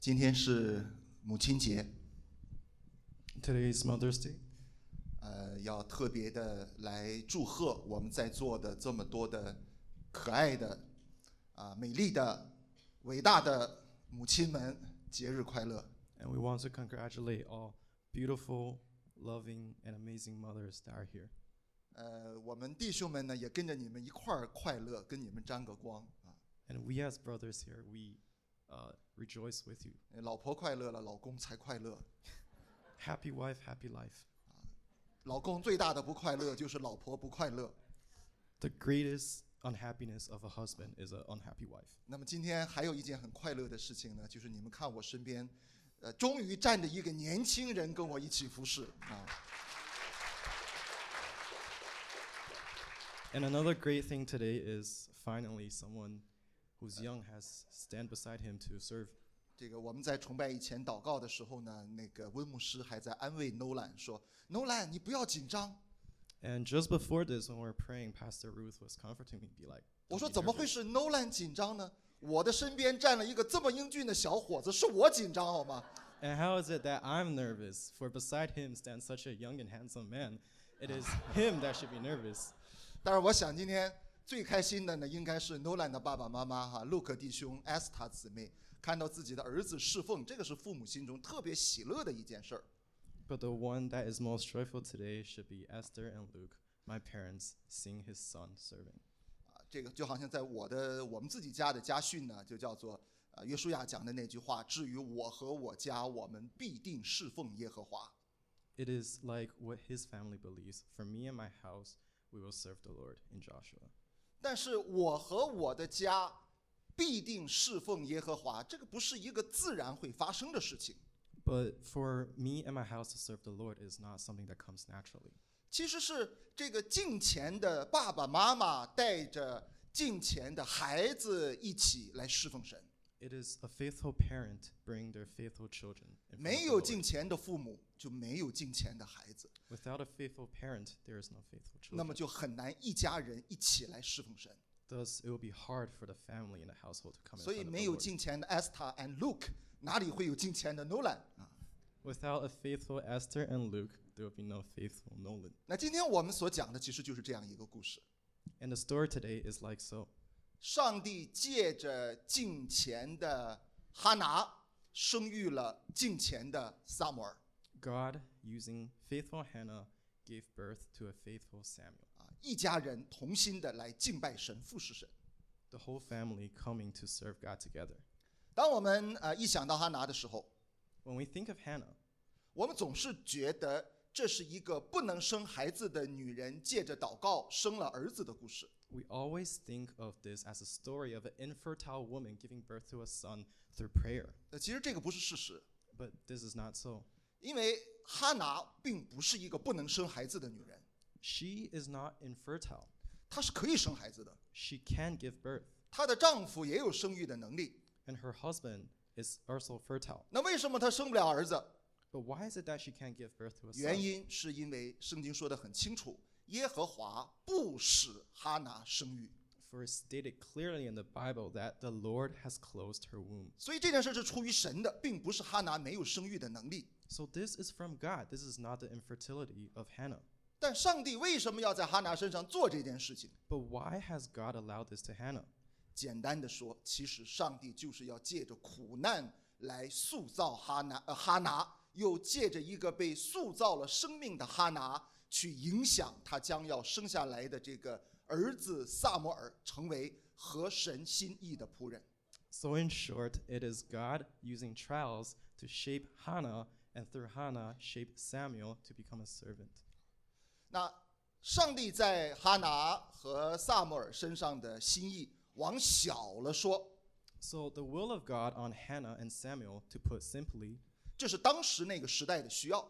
今天是母亲节， Today is Mother's Day. 要特别的来祝贺我们在座的这么多的可爱的、美丽的、伟大的母亲们，节日快乐！ And we want to congratulate all beautiful, loving, and amazing mothers that are here. 我们弟兄们呢也跟着你们一块儿快乐，跟你们沾个光啊！ And we as brothers here, we rejoice with you. 老婆快乐了，老公才快乐。 Happy wife, happy life. 老公最大的不快乐就是老婆不快乐。 The greatest unhappiness of a husband is an unhappy wife. 那么今天还有一件很快乐的事情呢，就是你们看我身边，终于站着一个年轻人跟我一起服侍啊。 And another great thing today is finally someone who's young has stand beside him to serve. 这个我们在崇拜以前祷告的时候呢，那个温牧师还在安慰 Nolan 说 ：“Nolan， 你不要紧张。” And just before this, when we were praying, Pastor Ruth was comforting me, be like, 我 "Don't 说 be 怎么会 nervous." 是 Nolan 紧张呢？我的身边站了一个这么英俊的小伙子，是我紧张好吗？ And how is it that I'm nervous? For beside him stands such a young and handsome man. It is him that should be nervous. 但是我想今天最开心的呢，应该是 Nolan 的爸爸妈妈哈，陆克弟兄、艾斯塔姊妹，看到自己的儿子侍奉，这个是父母心中特别喜乐的一件事儿。 But the one that is most joyful today should be Esther and Luke, my parents, seeing his son serving. 这个就好像在我们自己家的家训呢，就叫做约书亚讲的那句话：至于我和我家，我们必定侍奉耶和华。 It is like what his family believes. For me and my house, we will serve the Lord in Joshua. 但是我和我的家必定侍奉耶和华，这个不是一个自然会发生的事情。 But for me and my house to serve the Lord is not something that comes naturally. 其实是这个敬虔的爸爸妈妈带着敬虔的孩子一起来侍奉神。 It is a faithful parent bringing their faithful children. In front 没 of 有 the 敬 Lord. 虔的父母，就没有敬虔的孩子， Without a faithful parent, there is no faithful 那么 children. 就很难一家人一起来侍奉神。 Thus, it will be hard for the family and the household to come in 所以 front of 没 有 the Lord. 敬虔的 Esther and Luke， 哪里会有敬虔的 Nolan 啊？ Without a faithful Esther and Luke, there will be no faithful Nolan. 那今天我们所讲的其实就是这样一个故事。 And the story today is like so. 上帝借着敬虔的哈拿，生育了敬虔的撒母耳。 God, using faithful Hannah, gave birth to a faithful Samuel. 一家人同心的来敬拜神、服侍神。 The whole family coming to serve God together. 当我们一想到哈拿的时候， When we think of Hannah, 我们总是觉得这是一个不能生孩子的女人借着祷告生了儿子的故事。 we always think of this as a story of an infertile woman giving birth to a son through prayer. 其实这个不是事实， But this is not so. 因为哈拿并不是一个不能生孩子的女人， She is not infertile. 她是可以生孩子的， She can give birth. 她的丈夫也有生育的能力。 And her husband is also fertile. 那为什么她生不了儿子？ But why is it that she can't give birth to a 原 son? 因是因为圣经说得很清楚，耶和华不使哈拿生育， For it's stated clearly in the Bible that the Lord has closed her womb. 所以这件事是出于神的，并不是哈拿没有生育的能力。 So this is from God. This is not the infertility of Hannah. 但上帝为什么要在哈拿身上做这件事情？ But why has God allowed this to Hannah? 简单的说，其实上帝就是要借着苦难来塑造哈拿，又借着一个被塑造了生命的哈拿，去影响他将要生下来的这个儿子撒母耳，成为合神心意的仆人。 So in short, it is God using trials to shape Hannah, and through Hannah shape Samuel to become a servant. 那上帝在哈拿和撒母耳身上的心意，往小了说， So the will of God on Hannah and Samuel, to put simply, 这是当时那个时代的需要。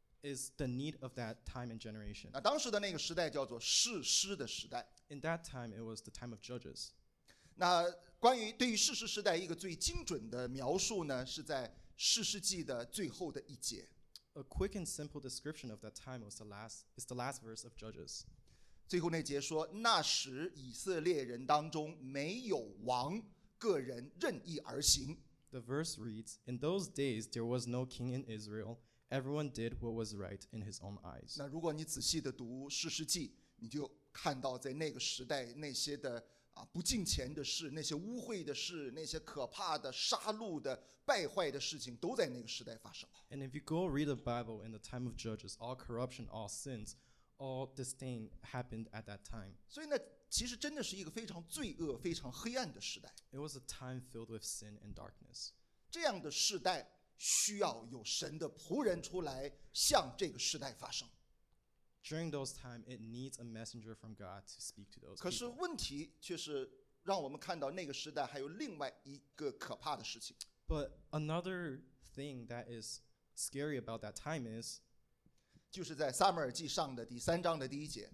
is the need of that time and generation. 那当时的那个时代叫做士师的时代。 In that time, it was the time of Judges. 那关于对于士师时代一个最精准的描述呢，是在士师记的最后的一节。 A quick and simple description of that time is the last verse of Judges. 最后那节说：“那时以色列人当中没有王，个人任意而行。” The verse reads, "In those days there was no king in Israel. Everyone did what was right in his own eyes." 那如果你仔细的读士师记，你就看到在那个时代那些的不敬虔的事，那些污秽的事，那些可怕的杀戮的败坏的事情，都在那个时代发生。 And if you go read the Bible in the time of Judges, all corruption, all sins, all disdain happened at that time. 所以呢，其实真的是一个非常罪恶、非常黑暗的时代。 It was a time filled with sin and darkness. 这样的时代需要有神的仆人出来向这个时代发声。 During those times, it needs a messenger from God to speak to those 可是 people. 问题却是让我们看到那个时代还有另外一个可怕的事情， But another thing that is scary about that time is 就是在撒母耳记上的第3章的第1节，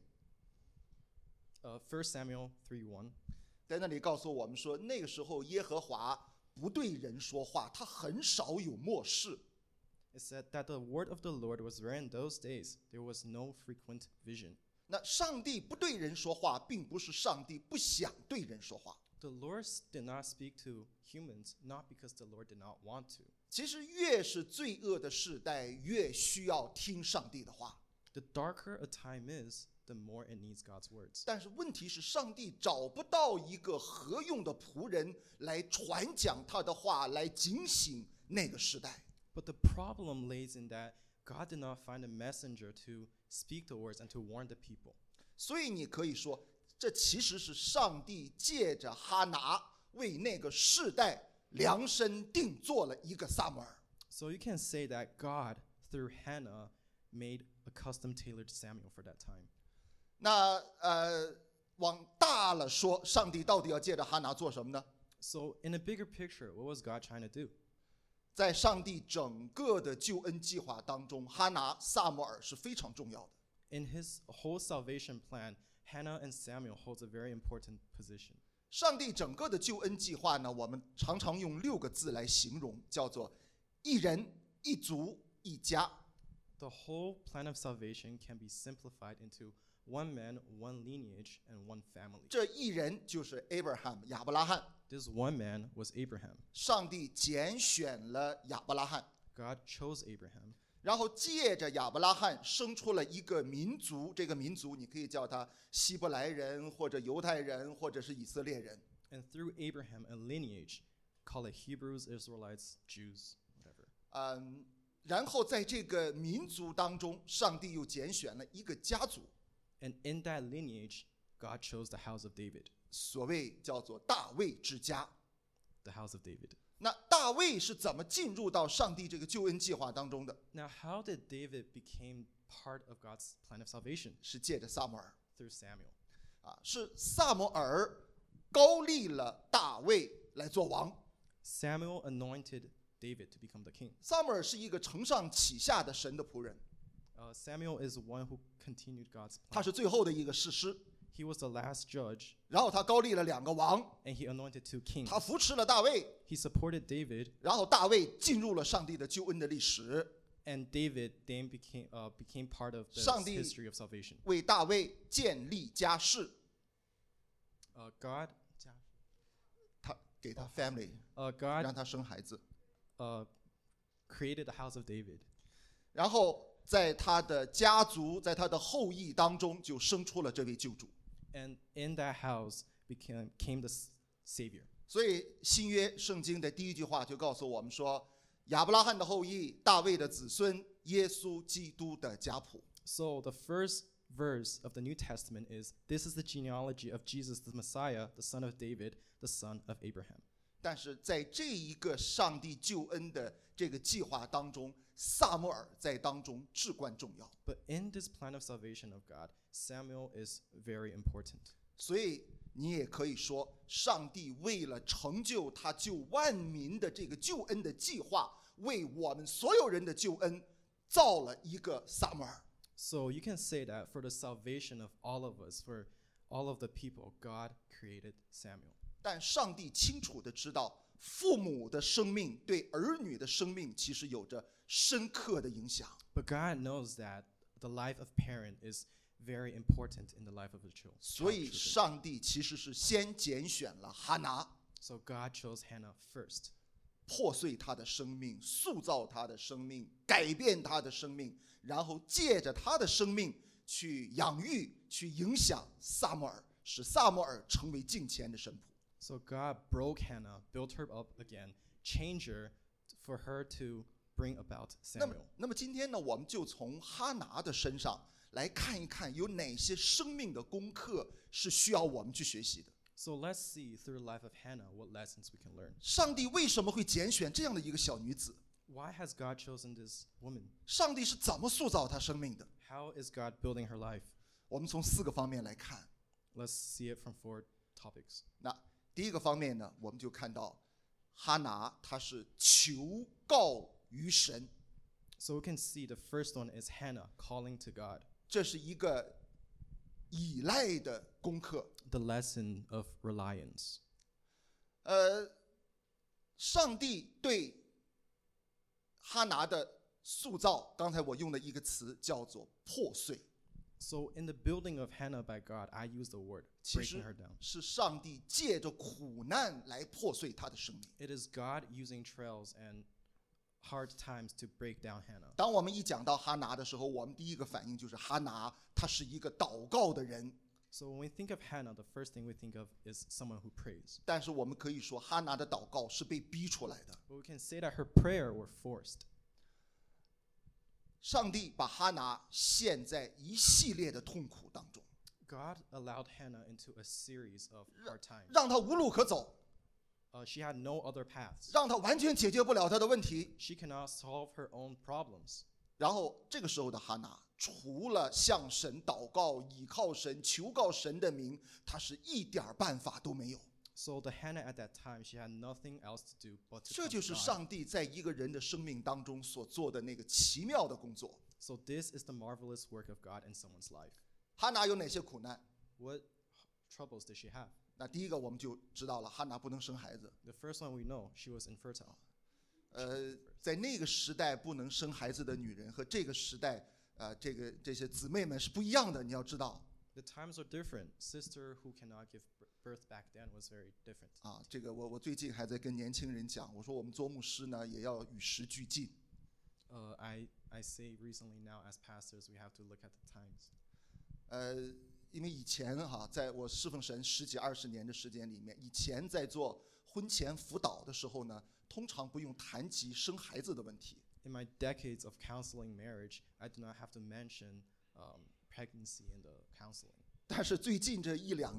1 Samuel 3:1. 在那里告诉我们说，那个时候耶和华不对人说话，他很少有默示。 It said that the word of the Lord was rare in those days. There was no frequent vision. 那上帝不对人说话，并不是上帝不想对人说话。 The Lord did not speak to humans, not because the Lord did not want to. 其实越是罪恶的时代，越需要听上帝的话。 The darker a time is, the more it needs God's words. 但是问题是，上帝找不到一个合用的仆人来传讲他的话，来警醒那个时代。 But the problem lays in that God did not find a messenger to speak the words and to warn the people. 所以你可以说，这其实是上帝借着哈拿为那个世代量身定做了一个撒母耳。 So you can say that God, through Hannah, made a custom-tailored Samuel for that time. 那往大了说，上帝到底要借着哈拿做什么呢？ So in a bigger picture, what was God trying to do? 在上帝整个的救恩计划当中，哈拿、撒母耳是非常重要的。 In his whole salvation plan, Hannah and Samuel holds a very important position. 上帝整个的救恩计划呢，我们常常用6个字来形容，叫做一人、一族、一家。 The whole plan of salvation can be simplified into one man, one lineage, and one family. 这一人就是 Abraham 亚伯拉罕， This one man was Abraham. 上帝拣选了亚伯拉罕， God chose Abraham. 然后借着亚伯拉罕生出了一个民族，这个民族你可以叫他希伯来人，或者犹太人，或者是以色列人。 And through Abraham, a lineage, call it Hebrews, Israelites, Jews, whatever. 然后在这个民族当中，上帝又拣选了一个家族， And in that lineage, God chose the house of David. 所谓叫做大卫之家。 The house of David. 那大卫是怎么进入到上帝这个救恩计划当中的？ Now, how did David become part of God's plan of salvation? 是借着撒母耳 Through Samuel. 是撒母耳高立了大卫来做王。 Samuel anointed David to become the king. 撒母耳是一个承上启下的神的仆人， Samuel is one who continued God's 他 plan. 是最后的一个士师。 He was the last judge, 然后他高立了2个王， and he anointed 2 kings. 他扶持了大卫， He supported David, 然后大卫进入了上帝的救恩的历史， and David then became part of the 上帝 history of salvation. 为大卫建立家室， God 他给他 family， God 让他生孩子， created the house of David. 然后在他的家族，在他的后裔当中，就生出了这位救主。 And in that house came the Savior. 所以新约圣经的第1句话就告诉我们说，亚伯拉罕的后裔，大卫的子孙，耶稣基督的家谱。 So the first verse of the New Testament is, "This is the genealogy of Jesus the Messiah, the son of David, the son of Abraham." 但是在这一个上帝救恩的这个计划当中，撒母耳在当中至关重要。 But in this plan of salvation of God, Samuel is very important. 所以你也可以说，上帝为了成就他救万民的这个救恩的计划，为我们所有人的救恩造了一个撒母耳。 So you can say that for the salvation of all of us, for all of the people, God created Samuel. 但上帝清楚地知道，父母的生命对儿女的生命其实有着深刻的影响。 But God knows that the life of parent is very important in the life of the child. 所以上帝其实是先拣选了哈拿， So God chose Hannah first. 破碎他的生命，塑造他的生命，改变他的生命，然后借着他的生命去养育、去影响撒母耳，使撒母耳成为敬虔的神仆。 So God broke Hannah, built her up again, changed her for her to bring about 那么今天呢，我们就从哈拿的身上来看一看，有哪些生命的功课是需要我们去学习的。 So let's see through the life of Hannah what lessons we can learn. 上帝为什么会拣选这样的一个小女子？ Why has God chosen this woman? 上帝是怎么塑造她生命的？ How is God building her life? 我们从4个方面来看。 Let's see it from 4 topics. 那第一个方面呢，我们就看到哈拿她是求告于神， So we can see the first one is Hannah calling to God. 这是一个依赖的功课。 The lesson of reliance. 上帝对哈拿的塑造，刚才我用的一个词叫做破碎， So in the building of Hannah by God, I use the word 其 breaking 实 her down. 是上帝借着苦难来破碎她的生命。 It is God using trials and hard times to break down Hannah. 当我们一讲到哈拿的时候，我们第一个反应就是哈拿她是一个祷告的人， So when we think of Hannah, the first thing we think of is someone who prays. 但是我们可以说哈拿的祷告是被逼出来的。 But we can say that her prayer were forced. 上帝把哈拿陷在一系列的痛苦当中， God allowed Hannah into a series of hard times. 让她无路可走， She had no other paths. 让她完全解决不了她的问题。 She cannot solve her own problems. 然后这个时候的哈拿，除了向神祷告、倚靠神、求告神的名，她是一点办法都没有。 So the Hannah at that time, she had nothing else to do but to 这 come 就 to 是 God. 上帝在一个人的生命当中所做的那个奇妙的工作。 So this is the marvelous work of God in someone's life. 哈拿有哪些苦难？ What troubles did she have? 那第一个我们就知道了，哈拿不能生孩子。 The first one we know, she was infertile. 在那个时代不能生孩子的女人和这个时代，这些姊妹们是不一样的，你要知道。 The times are different. Sister who cannot give birth back then was very different. 啊，这个我最近还在跟年轻人讲，我说我们做牧师呢也要与时俱进。 I say recently now as pastors we have to look at the times. 因为以前在我侍奉神10几20年的时间里面，以前在做婚前辅导的时候呢，通常不用谈及生孩子的问题。 In my decades of counseling marriage, I do not have to mention pregnancy in the counseling. 但是最近这1-2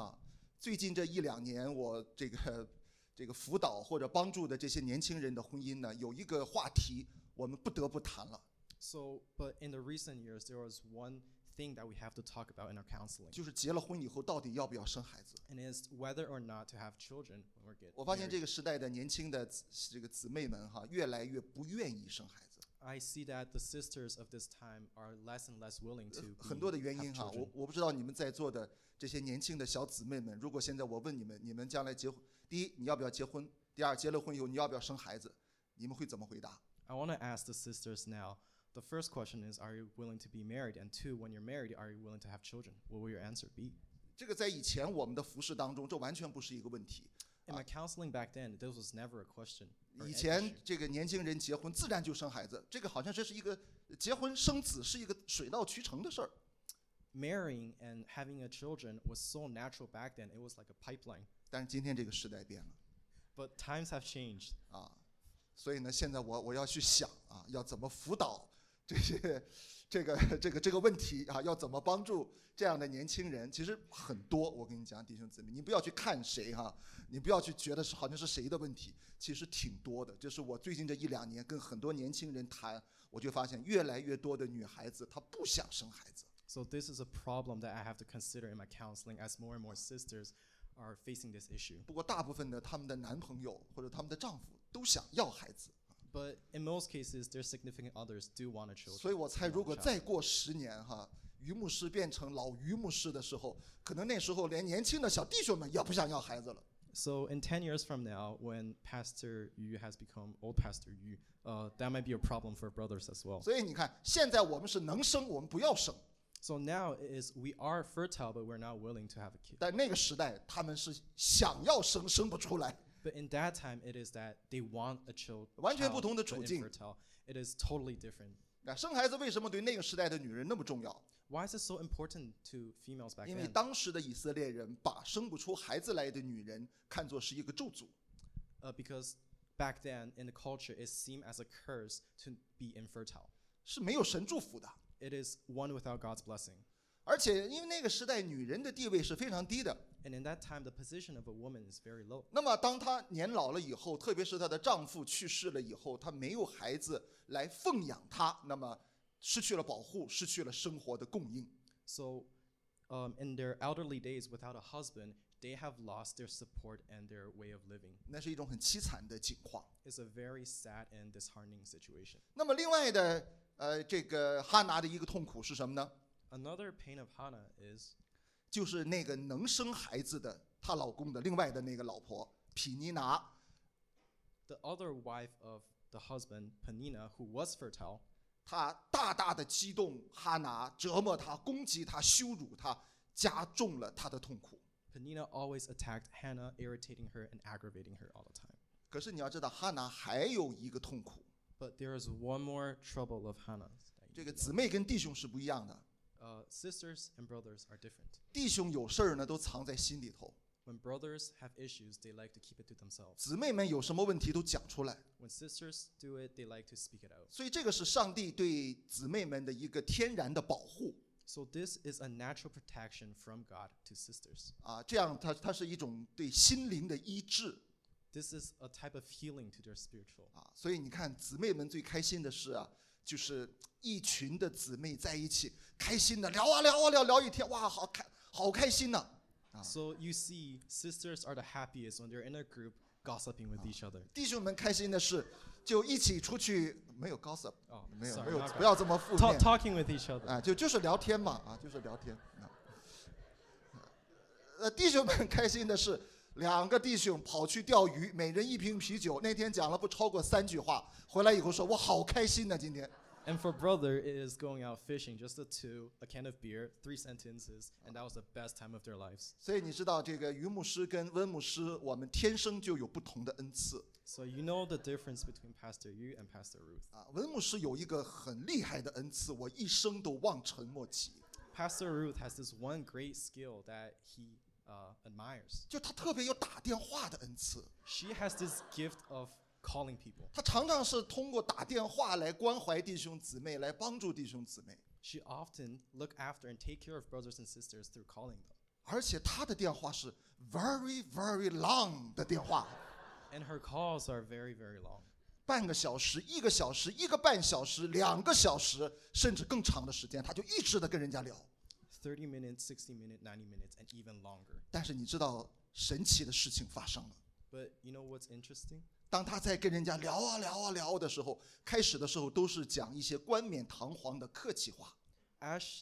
年，我这个辅导或者帮助的这些年轻人的婚姻呢，有一个话题我们不得不谈了， So, but in the recent years, there was one thing that we have to talk about in our counseling, 就是结了婚以后到底要不要生孩子。 and is whether or not to have children when we're 我发现 married. 这个时代的年轻的这个姊妹们越来越不愿意生孩子， I see that the sisters of this time are less and less willing to 很多的原 have 因 children. 我不知道你们在座的这些年轻的小姊妹们，如果现在我问你们，你们将来结婚，第一你要不要结婚？第二结了婚以后你要不要生孩子？你们会怎么回答？ I want to ask the sisters now. The first question is, are you willing to be married? And 2, when you're married, are you willing to have children? What will your answer be? 这个在以前我们的服饰当中，这完全不是一个问题。 In my counseling back then, this was never a question. or an 以 issue. 前这个年轻人结婚自然就生孩子，这个好像这是一个结婚生子是一个水到渠成的事儿。 Marrying and having a children was so natural back then. It was like a pipeline. 但是今天这个时代变了 But times have changed. 啊，所以呢，现在我要去想要怎么辅导这些这个问题要怎么帮助这样的年轻人？其实很多，我跟你讲，弟兄姊妹，你不要去看谁你不要去觉得好像是谁的问题，其实挺多的。就是我最近这1-2年跟很多年轻人谈，我就发现越来越多的女孩子她不想生孩子。 So this is a problem that I have to consider in my counseling as more and more sisters are facing this issue. 不过大部分的他们的男朋友或者他们的丈夫都想要孩子， But in most cases, their significant others do want a child. 所以我猜如果再过10年于牧师变成老于牧师的时候，可能那时候连年轻的小弟兄们也不想要孩子了。 So in 10 years from now, when Pastor Yu has become old Pastor Yu, that might be a problem for brothers as well. 所以你看，现在我们是能生，我们不要生； So now it is we are fertile, but we're not willing to have a kid. 但那个时代他们是想要生，生不出来。 But in that time, it is that they want a child, 完全不同的 but 处境。 infertile. It is totally different. 生孩子为什么对那个时代的女人那么重要？ Why is it so important to females back 因为 then? 当时的以色列人把生不出孩子来的女人看作是一个咒诅。 Because back then, in the culture, it seemed as a curse to be infertile. 是没有神祝福的。 It is one without God's blessing. 而且因为那个时代女人的地位是非常低的， And in that time, the position of a woman is very low. 那么当她年老了以后，特别是她的丈夫去世了以后，她没有孩子来奉养她，那么失去了保护，失去了生活的供应。 So, in their elderly days, without a husband, they have lost their support and their way of living. 那是一种很凄惨的境况。 It's a very sad and disheartening situation. 那么另外的这个哈拿的一个痛苦是什么呢？ Another pain of Hannah is 就是那个能生孩子的她老公的另外的那个老婆毗尼拿， the other wife of the husband, Peninnah, who was fertile. 她大大的激动哈拿，折磨她，攻击她，羞辱她，加重了她的痛苦。 Peninnah always attacked Hannah, irritating her and aggravating her all the time. 可是你要知道，哈拿还有一个痛苦， But there is one more trouble of Hannah. 这个姊妹跟弟兄是不一样的。 Sisters and brothers are different. 弟兄有事儿呢，都藏在心里头； When brothers have issues, they like to keep it to themselves. 姊妹们有什么问题都讲出来。 When sisters do it, they like to speak it out. 所以这个是上帝对姊妹们的一个天然的保护 So this is a natural protection from God to sisters. 啊，这样它是一种对心灵的医治 This is a type of healing to their spiritual. 啊。所以你看，姊妹们最开心的事啊，就是一群的姊妹在一起，开心的聊啊聊啊聊一天，哇，好开心呐、 So you see, sisters are the happiest when they're in a group gossiping with each other. 弟兄们开心的是，就一起出去，没有 gossip， Oh, 没有 sorry, 没有， not 不要这么负面 talking with each other. 啊，就是聊天嘛啊，就是聊天啊。弟兄们开心的是，两个弟兄跑去钓鱼，每人一瓶啤酒，那天讲了不超过3句话，回来以后说我好开心呢，今天。 And for brother, it is going out fishing, just the two, a can of beer, 3 sentences, and that was the best time of their lives. 所以你知道这个于牧师跟温牧师，我们天生就有不同的恩赐 So you know the difference between Pastor Yu and Pastor Ruth. 啊。温牧师有一个很厉害的恩赐，我一生都望尘莫及。 Pastor Ruth has this one great skill that he admires. 就他特别有打电话的恩赐， She has this gift of calling people. 他常常是通过打电话来关怀弟兄姊妹，来帮助弟兄姊妹。 She often look after and take care of brothers and sisters through calling them. 而且他的电话是 very very long 的电话， And her calls are very, very long. 半个小时、1个小时、1个半小时、2个小时，甚至更长的时间，他就一直的跟人家聊。 30 minutes, 60 minutes, 90 minutes, and even longer. 但是你知道神奇的事情发生了， But you know what's interesting? 当他在跟人家聊啊聊啊聊的时候，开始的时候都是讲一些冠冕堂皇的客气话， At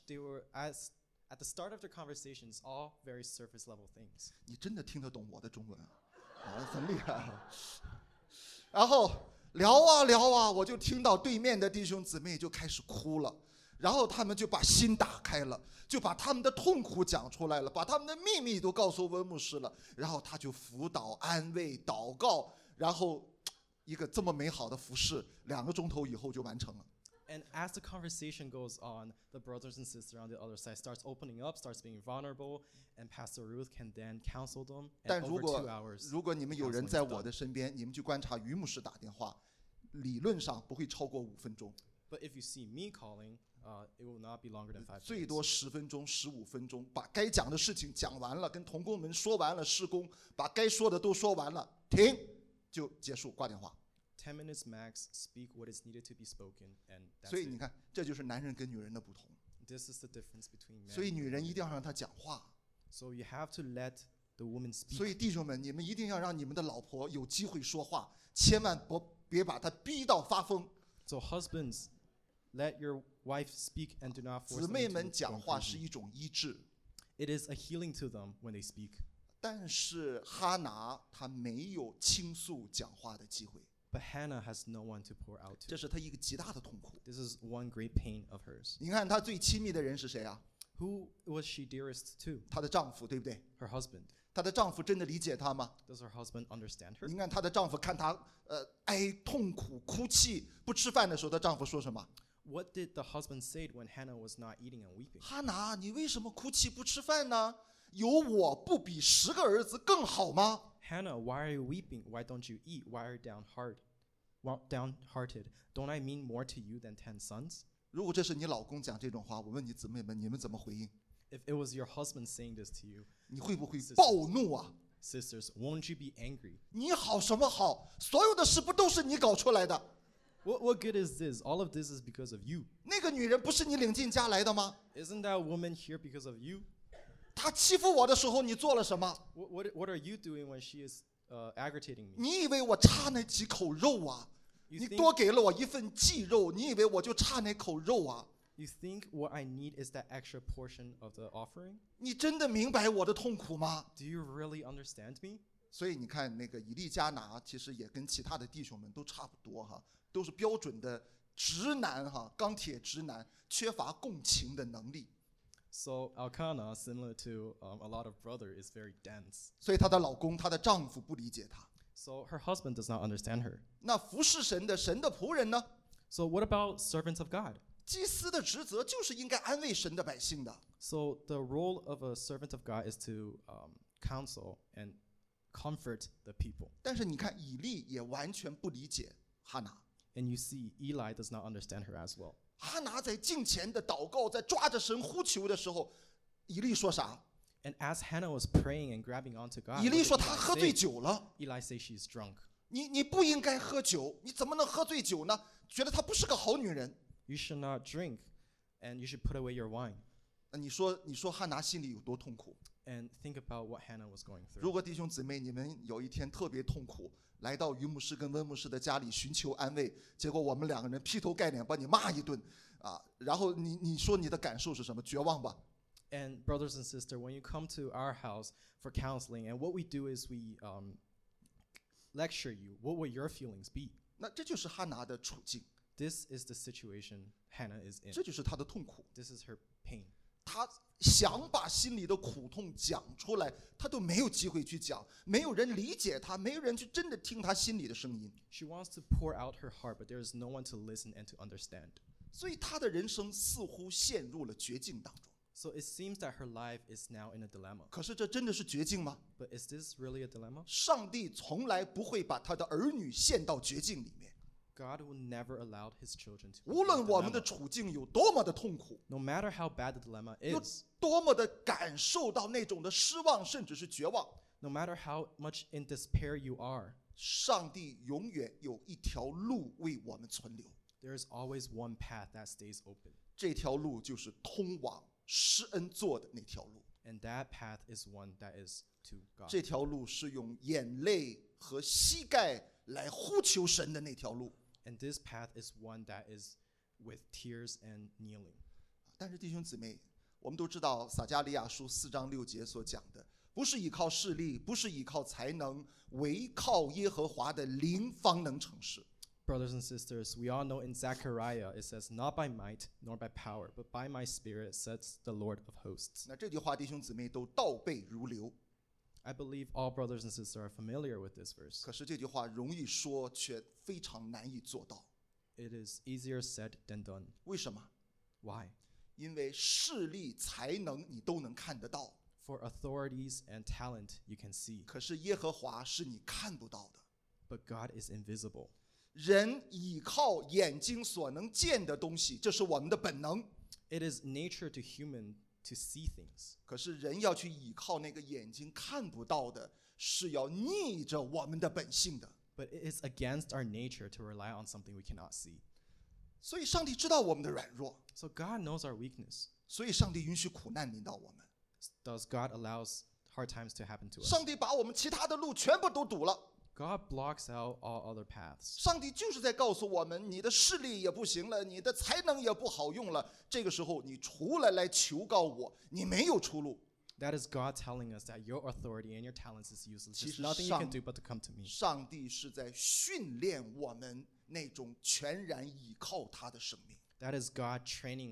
the start of their conversations, all very surface level things. 你真的听得懂我的中文啊，很厉害啊。然后聊啊聊啊，我就听到对面的弟兄姊妹就开始哭了，然后他们就把心打开了，就把他们的痛苦讲出来了，把他们的秘密都告诉温牧师了，然后他就辅导、安慰、祷告，然后一个这么美好的服饰，2个钟头以后就完成了。 And as the conversation goes on, the brothers and sisters on the other side starts opening up, starts being vulnerable, and Pastor Ruth can then counsel them. 但 And 如 over 果 2 hours, 如果你们有人在我的身边，你们去观察于牧师打电话，理论上不会超过5分钟， but if you see me calling, it will not be longer than 5 最 minutes. 多10分钟、15分钟，把该讲的事情讲完了，跟同工们说完了，施工把该说的都说完了，停，就结束，挂电话。 10 minutes max, speak what is needed to be spoken, and that's 所以你 it. 看，这就是男人跟女人的不同。 This is the difference between men. 所以女人一定要让她讲话。 So you have to let the woman 所 speak. 以弟兄们，你们一定要让你们的老婆有机会说话，千万别把她逼到发疯。 So husbands, let your wife speak and do not force 姊 them 妹 into 们 going 讲话是 crazy. 一种医治， It is a healing to them when they speak. 但是哈拿她没有倾诉讲话的机会， But Hannah has no one to pour out 这 to. 是她一个极大的痛苦。 This is one great pain of hers. 你看她最亲密的人是谁啊？ Who was she dearest to? 她的丈夫，对不对？ Her husband. 她的丈夫真的理解她吗？ Does her husband understand her? 您看她的丈夫看她哀痛苦哭泣不吃饭的时候，她丈夫说什么？ What did the husband say when Hannah was not eating and weeping? 哈拿，你为什么哭泣不吃饭呢？有我不比10个儿子更好吗？ Hannah, why are you weeping? Why don't you eat? Why are you downhearted? Don't I mean more to you than 10 sons? 如果这是你老公讲这种话，我问你姊妹们，你们怎么回应？ If it was your husband saying this to you, 你会不会暴怒啊？ sisters, won't you be angry? 你好什么好？所有的事不都是你搞出来的？ What good is this? All of this is because of you. 那个女人不是你领进家来的吗？ Isn't that woman here because of you? 她欺负我的时候，你做了什么？ What are you doing when she is aggravating me? 你以为我差那几口肉啊？ You 你 think- 多给了我一份祭肉，你以为我就差那口肉啊？ You think what I need is that extra portion of the offering? 你真的明白我的痛苦吗？ Do you really understand me? 所以你看，那个以利加拿其实也跟其他的弟兄们都差不多哈，都是标准的直男哈，钢铁直男，缺乏共情的能力。 So Elkanah, similar to a lot of brother, is very dense. 所以她的老公，她的丈夫不理解她。 So her husband does not understand her. 那服侍神的仆人呢？ So what about servants of God? 祭司的职责就是应该安慰神的百姓的。 So the role of a servant of God is to counsel and comfort the people. 但是你看，以利也完全不理解哈拿。 And you see, Eli does not understand her as well. 哈拿在敬前的祷告，在抓着神呼求的时候，以利说啥？ And as Hannah was praying and grabbing onto God, 以 what 利 did 说他喝 Eli 醉 say? 酒了。 Eli say she's drunk. 你不应该喝酒，你怎么能喝醉酒呢？觉得她不是个好女人。 You should not drink, and you should put away your wine. 那你说哈拿心里有多痛苦？ And think about what Hannah was going 如 through. 果弟兄姊妹你们有一天特别痛苦，来到于牧师跟温牧师的家里寻求安慰，结果我们2个人劈头盖脸把你骂一顿啊，然后你说你的感受是什么？绝望吧？ And brothers and sisters, when you come to our house for counseling, and what we do is we lecture you, what would your feelings be? 那这就是哈拿的处境， This is the situation Hannah is in. 这就是她的痛苦。 This is her pain. 她想把心里的苦痛讲出来，她都没有机会去讲，没有人理解她，没有人去真的听她心里的声音， She wants to pour out her heart, but there is no one to listen and to understand. 所以她的人生似乎陷入了绝境当中。 So it seems that her life is now in a dilemma. 可是这真的是绝境吗？ But is this really a dilemma? 上帝从来不会把他的儿女陷到绝境里面， God will never allow his children to be 无 in a 论我们的 dilemma. 处境有多么的痛苦， No matter how bad the dilemma 有 is, 多么的感受到那种的失望，甚至是绝望， no matter how much in despair you are, 上帝永远有一条路为我们存留， there is always one path that stays open. 这条路就是通往施恩座的那条路， And that path is one that is to God. 这条路是用眼泪和膝盖来呼求神的那条路。 And this path is one that is with tears and kneeling. 但是弟兄姊妹，我们都知道撒迦利亚书4章6节所讲的，不是依靠势力，不是依靠才能，唯靠耶和华的灵方能成事。 Brothers and sisters, we all know in Zechariah it says, "Not by might nor by power, but by my spirit," says the Lord of hosts. 那这句话弟兄姊妹都倒背如流， I believe all brothers and sisters are familiar with this verse. 可是这句话容易说，却非常难以做到。 It is easier said than done. 为什么？ Why? 因为势力、才能你都能看得到， For authorities and talent you can see, 可是耶和华是你看不到的。 but God is invisible. 人倚靠眼睛所能见的东西，这是我们的本能。 It is nature to human to see things. 可是人要去倚靠那个眼睛看不到的，是要逆着我们的本性的。 But it is against our nature to rely on something we cannot see. 所以上帝知道我们的软弱， So God knows our weakness. 所以上帝允许苦难临到我们。 Thus God allows hard times to happen to us. 上帝把我们其他的路全部都堵了。 God blocks out all other paths. 上帝就是在告诉我们，你的势力也不行了，你的才能也不好用了。这个时候，你除了来求告我，你没有出路。 That is God telling us that your authority and your talents is useless. 其 There's 实 nothing you 上 can do but to come to me. 上帝是在训练我们那种全然倚靠他的生命。 That is God training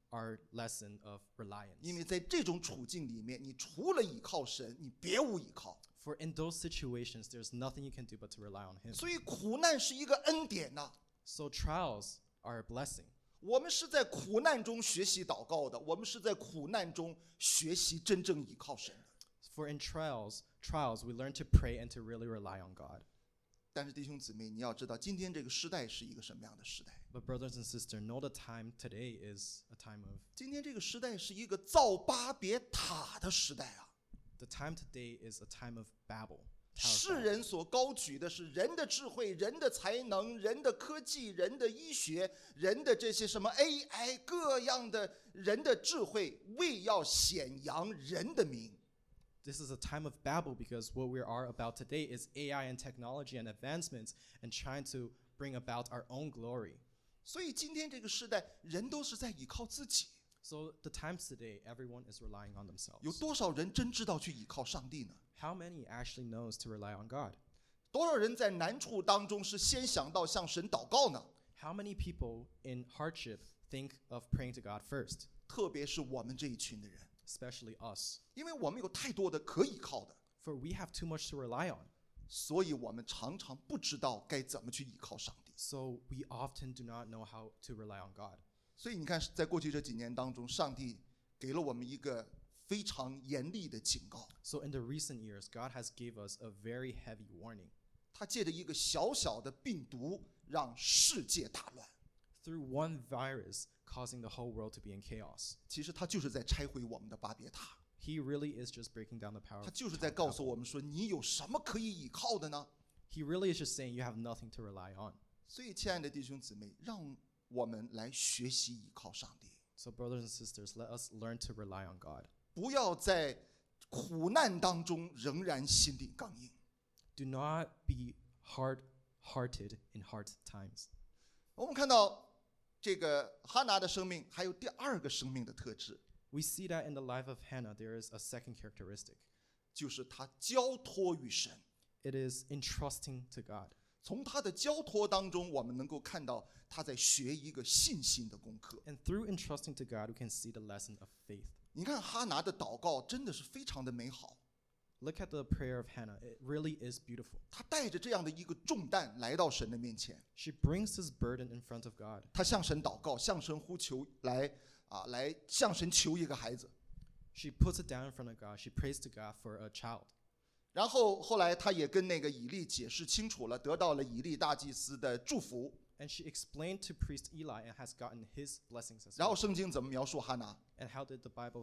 our lesson of 因 reliance. 为在这种处境里面，你除了倚靠神，你别无倚靠。 For in those situations, there's nothing you can do but to rely on Him. 所以苦难是一个恩典呐、 So trials are a blessing. 我们是在苦难中学习祷告的，我们是在苦难中学习真正倚靠神的。 For in trials, we learn to pray and to really rely on God. 但是弟兄姊妹，你要知道，今天这个时代是一个什么样的时代？ But brothers and sisters, know the time today is a time of 今天这个时代是一个造巴别塔的时代啊！ the time today is a time of Babel. Tower of 世 Babel. 人所高举的是人的智慧、人的才能、人的科技、人的医学、人的这些什么 AI 各样的人的智慧，为要显扬人的名。 This is a time of Babel because what we are about today is AI and technology and advancements and trying to bring about our own glory. 所以今天这个时代，人都是在依靠自己。 So the times today, everyone is relying on 有 themselves. 多少人真知道去依靠上帝呢？ How many actually knows to rely on God? 多少人在难处当中是先想到向神祷告呢？ How many people in hardship think of praying to God first, 特别是我们这一群的人， especially us? 因为我们有太多的可依靠的， For we have too much to rely on. 所以我们常常不知道该怎么去依靠上帝。 So we often do not know how to rely on God. 所以你看，在过去这几年当中，上帝给了我们一个非常严厉的警告。 So in the recent years, God has gave us a very heavy warning. 他借着一个小小的病毒，让世界大乱。 Through one virus causing the whole world to be in chaos. 其实他就是在拆毁我们的巴别塔， He really is just breaking down the power 他 of 就是在告诉我们说，你有什么可以依靠的呢？ He really is just saying you have nothing to rely on. 所以，亲爱的弟兄姊妹，让我们来学习依靠上帝， So brothers and sisters, let us learn to rely on God. 不要在苦难当中仍然心里刚硬。 Do not be hard-hearted in hard times. 我们看到这个哈拿的生命还有第二个生命的特质， We see that in the life of Hannah, there is a second characteristic. 就是他交托于神。 It is entrusting to God. 从他的交托当中，我们能够看到他在学一个信心的功课。 And through entrusting to God, we can see the lesson of faith. 你看哈拿的祷告真的是非常的美好， Look at the prayer of Hannah. It really is beautiful. 他带着这样的一个重担来到神的面前， She brings this burden in front of God. 他向神祷告，向神呼求，来向神求一个孩子。 She puts it down in front of God. She prays to God for a child. 然后后来他也跟那个以利解释清楚了，得到了以利大祭司的祝福。 And she explained to priest Eli and has gotten his blessings as 然后 well. 圣经怎么描述哈拿？ And how did the Bible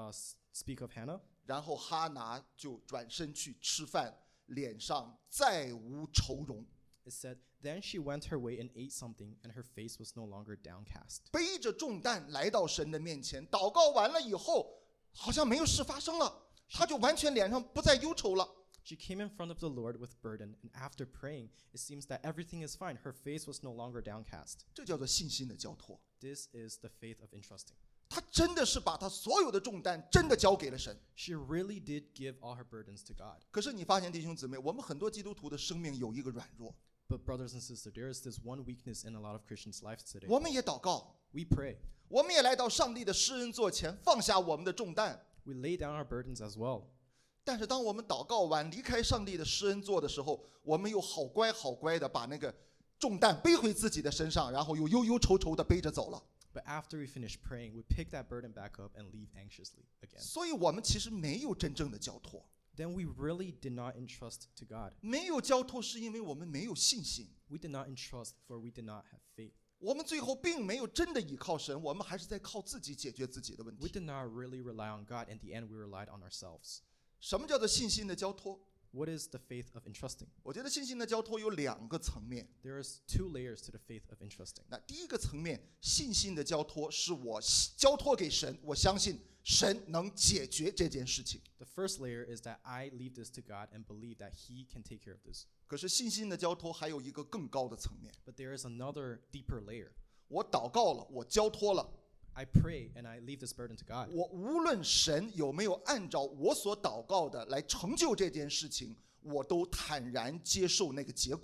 speak of Hannah? 然后哈拿就转身去吃饭，脸上再无愁容， It said, Then she went her way and ate something, and her face was no longer downcast. 背着重担来到神的面前，祷告完了以后，好像没有事发生了，他就完全脸上不再忧愁了。 She came in front of the Lord with burden, and after praying, it seems that everything is fine. Her face was no longer downcast. 这叫做信心的交托。 This is the faith of entrusting. 他真的是把他所有的重担真的交给了神。 She really did give all her burdens to God. 可是你发现弟兄姊妹，我们很多基督徒的生命有一个软弱， But brothers and sisters, there is this one weakness in a lot of Christians' lives today. 我们也祷告， We pray. 我们也来到上帝的施恩座前，放下我们的重担。 We lay down our burdens as well. 但是当我们祷告完离开上帝的施恩座的时候，我们又好乖好乖的把那个重担背回自己的身上，然后又忧忧愁愁的背着走了。 But after we finish praying, we pick that burden back up and leave anxiously again. 所以我们其实没有真正的交托。 Then we really did not entrust to God. 没有交托是因为我们没有信心， We did not entrust, for we did not have faith. 我们最后并没有真的倚靠神，我们还是在靠自己解决自己的问 We 题。 did not really rely on God. In the end, we relied on ourselves. 什么叫做信心的交托？ What is the faith of entrusting? 我觉得信心的交托有两个层面。 There is 2 layers to the faith of entrusting. 那第一个层面，信心的交托是我交托给神，我相信神能解决这件事情。 The first layer is that I leave this to God and believe that He can take care of this. 可是信心的交托还有一个更高的层面， But there is another deeper layer. 我祷告了，我交托了， I pray and I leave this burden to God. 我无论神有没有按照我所祷告的来成就这件事情，我都坦然接受那个结果。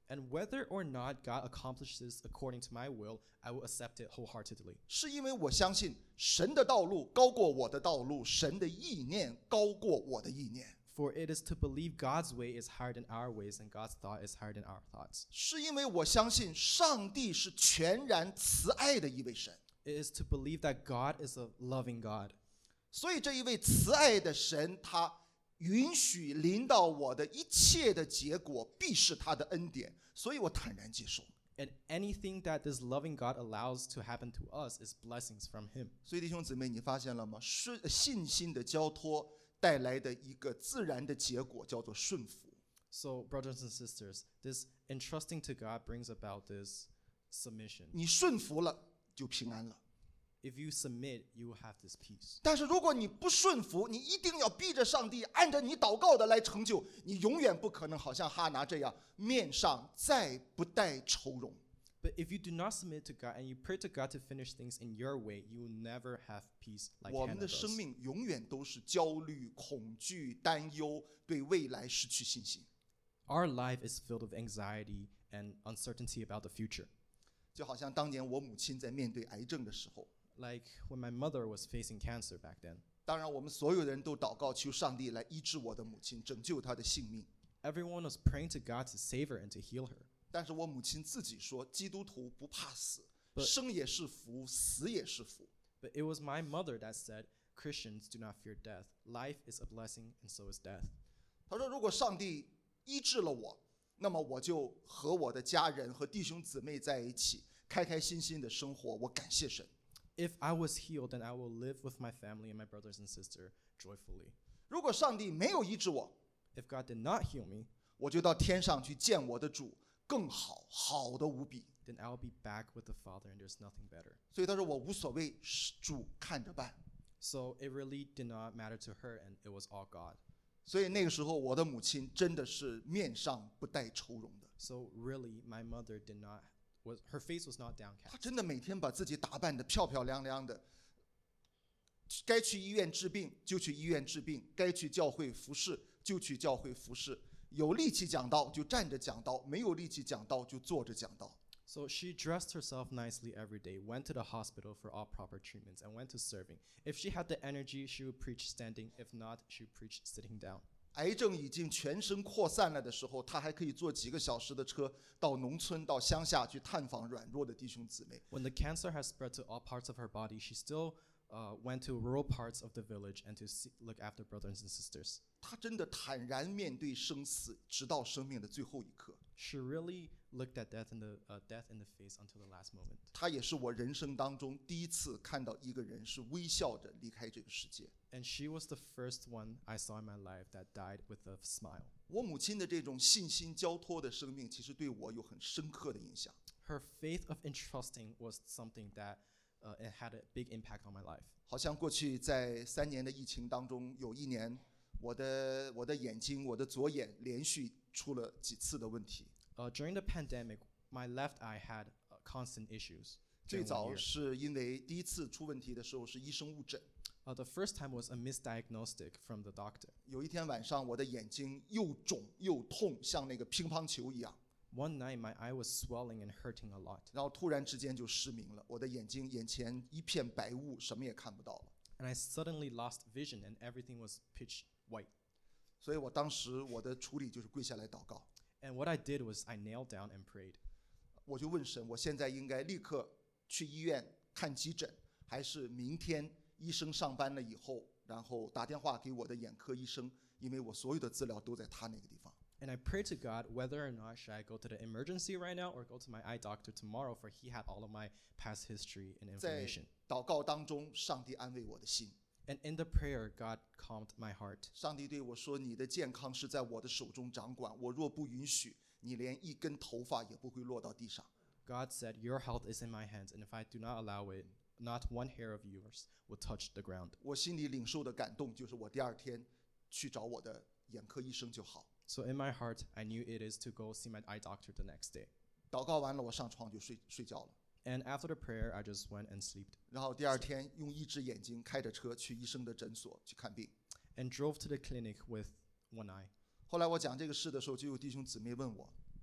And whether or not God accomplishes according to my will, I will accept it wholeheartedly. 是因为我相信神的道路高过我的道路，神的意念高过我的意念。 For it is to believe God's way is higher than our ways, and God's thought is higher than our thoughts. 是因为我相信上帝是全然慈爱的一位神， It is to believe that God is a loving God. 所以这一位慈爱的神，他允许临到我的一切的结果必是他的恩典，所以我坦然接受。 And anything that this loving God allows to happen to us is blessings from Him. 所以弟兄姊妹，你发现了吗？信心的交托带来的一个自然的结果叫做顺服。 So, brothers and sisters, this entrusting to God brings about this submission. 你顺服了，就平安了。 If you submit, you will have this peace. 但是如果你不顺服，你一定要逼着上帝按着你祷告的来成就，你永远不可能好像哈拿这样面上再不带愁容。 But if you do not submit to God and you pray to God to finish things in your way, you will never have peace like 我们 Hannah 的生 does. 命永远都是焦虑、恐惧、担忧，对未来失去信心。 Our life is filled with anxiety and uncertainty about the future. 就好像当年我母亲在面对癌症的时候， Like when my mother was facing cancer back then. 当然我们所有人都祷告求上帝来医治我的母亲，拯救她的性命。 Everyone was praying to God to save her and to heal her. 但是我母亲自己说，基督徒不怕死， But- 生也是福，死也是福。 But it was my mother that said, Christians do not fear death. Life is a blessing and so is death. 她说，如果上帝医治了我，那么我就和我的家人和弟兄姊妹在一起，开开心心的生活。我感谢神。 If I was healed, then I will live with my family and my brothers and sisters joyfully. 如果上帝没有医治我， If God did not heal me, 我就到天上去见我的主，更好，好的无比。 then I will be back with the Father and there's nothing better. 所以他说我无所谓，主看着办。 So it really did not matter to her and it was all God. 所以那个时候我的母亲真的是面上不带愁容的， So really, my mother her face was not 她 downcast. 真的每天把自己打扮得漂漂亮亮的，该去医院治病就去医院治病，该去教会服侍就去教会服侍，有力气讲道就站着讲道，没有力气讲道就坐着讲道。 So she dressed herself nicely every day, went to the hospital for all proper treatments, and went to serving. If she had the energy, she would preach standing. If not, she would preach sitting down. 癌症已经全身扩散了的时候，她还可以坐几个小时的车到农村、到乡下去探访软弱的弟兄姊妹。 When the cancer had spread to all parts of her body, she still went to rural parts of the village and to look after brothers and sisters. 她真的坦然面对生死，直到生命的最后一刻。 She really looked at death in the face until the last moment. 她也是我人生当中第一次看到一个人是微笑着离开这个世界。 And she was the first one I saw in my life that died with a smile. 我母亲的这种信心交托的生命，其实对我有很深刻的影响。 Her faith of entrusting was something that it had a big impact on my life. 好像过去在3年的疫情当中，有1年，我的眼睛，我的左眼连续出了几次的问题。 During the pandemic, my left eye had constant issues. 最 during one 早 year. 是因为第一次出问题的时候是医生误诊， The first time was a misdiagnostic from the doctor. 有一天晚上我的眼睛又肿又痛，像那个乒乓球一样， One night, my eye was swelling and hurting a lot. 然后突然之间就失明了，我的眼前一片白雾，什么也看不到了。 And I suddenly lost vision and everything was pitch white. 所以我当时我的处理就是跪下来祷告， And what I did was I knelt down and prayed. 我就问神，我现在应该立刻去医院看急诊，还是明天医生上班了以后，然后打电话给我的眼科医生，因为我所有的资料都在他那个地方。 And I prayed to God whether or not should I go to the emergency right now or go to my eye doctor tomorrow, for he had all of my past history and 在 information. 祷告当中，上帝安慰我的心， And in the prayer, God calmed my heart. 上帝对我说：“你的健康是在我的手中掌管，我若不允许，你连一根头发也不会落到地上。” God said, Your health is in my hands, and if I do not allow it, not one hair of yours will touch the ground. 我心里领受的感动就是我第2天去找我的眼科医生就好。 So in my heart, I knew it is to go see my eye doctor the next day. 祷告完了，我上床就睡觉了。 And after the prayer, I just went and slept 然后第2天用一只眼睛开着车去医生的诊所去看病。 and drove to the clinic with one eye. 后来我讲这个事的时候，就有弟兄姊妹问我，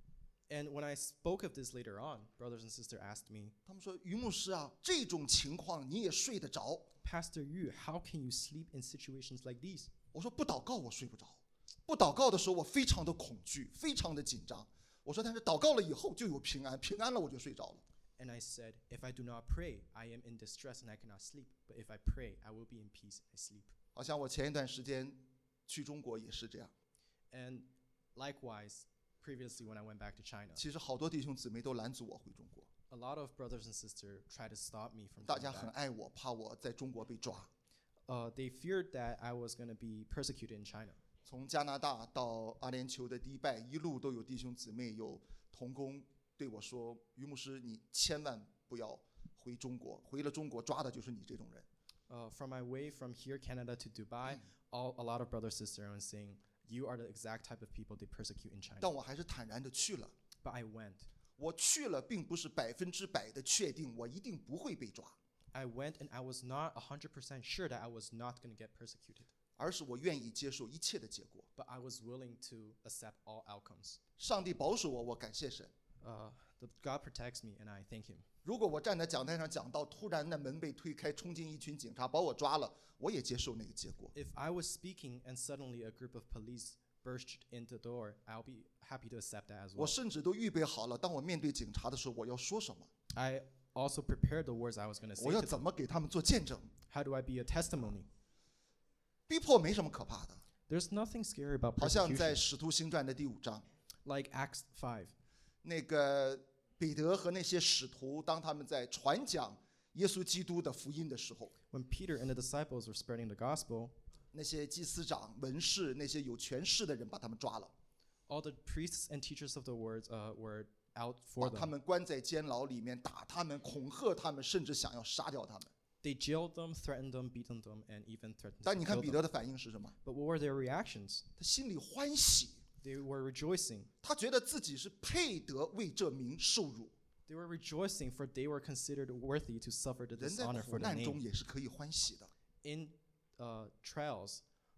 And when I spoke of this later on, brothers and sisters asked me, 他们说：“于牧师啊，这种情况你也睡得着？” Pastor Yu, how can you sleep in situations like these? 我说：“不祷告我睡不着，不祷告的时候我非常的恐惧，非常的紧张。”我说：“但是祷告了以后就有平安，平安了我就睡着了。” And I said, if I do not pray, I am in distress and I cannot sleep. But if I pray, I will be in peace and I sleep. 好像我前一段时间去中国也是这样。 And likewise, previously when I went back to China, 其实好多弟兄姊妹都拦阻我回中国， a lot of brothers and sisters tried to stop me from 大 coming 家很 back. 爱我，怕我在中国被抓。 They feared that I was going to be persecuted in China. 从加拿大到阿联酋的迪拜，一路都有弟兄姊妹、有同工对我说：“于牧师，你千万不要回中国，回了中国抓的就是你这种人。” From my way from here, Canada to Dubai, a lot of brothers and sisters are saying, you are the exact type of people they persecute in China. 但我还是坦然的去了。 But I went. 我去了，并不是100%的确定我一定不会被抓， I went and I was not 100% sure that I was not going to get persecuted. 而是我愿意接受一切的结果。 But I was willing to accept all outcomes. 上帝保守我，我感谢神。 God protects me and I thank him. 如果我站在讲台上讲到，突然那门被推开，冲进一群警察把我抓了，我也接受那个结果。 If I was speaking and suddenly a group of police burst into the door, I'll be happy to accept that as 我 well. 甚至都预备好了，当我面对警察的时候，我要说什么， I also prepared the words I was going to say 我要 to 怎 them. 么给他们做见证。 How do I be a testimony? 逼迫没什么可怕的， There's nothing scary about 好像在《 persecution. 使徒行传》的第5章， Like Acts 5. 那个彼得和那些使徒，当他们在传讲耶稣基督的福音的时候， When Peter and the disciples were spreading the gospel, 那些祭司长、文士、那些有权势的人把他们抓了， all the priests and teachers of the words were out 把 for 他 them. 们关在监牢里面，打他们、恐吓他们，甚至想要杀掉他们。 They jailed them, threatened them, beaten them, and even threatened 但 to 你看 kill 彼 them. 得的反应是什么？ But what were their reactions? 他心里欢喜， They were rejoicing. 他觉得自己是配得为这名受辱。 They were rejoicing, for they were considered worthy to suffer the 人在 dishonor 苦 for the 难中 name. 也是可以欢喜的。 In trials,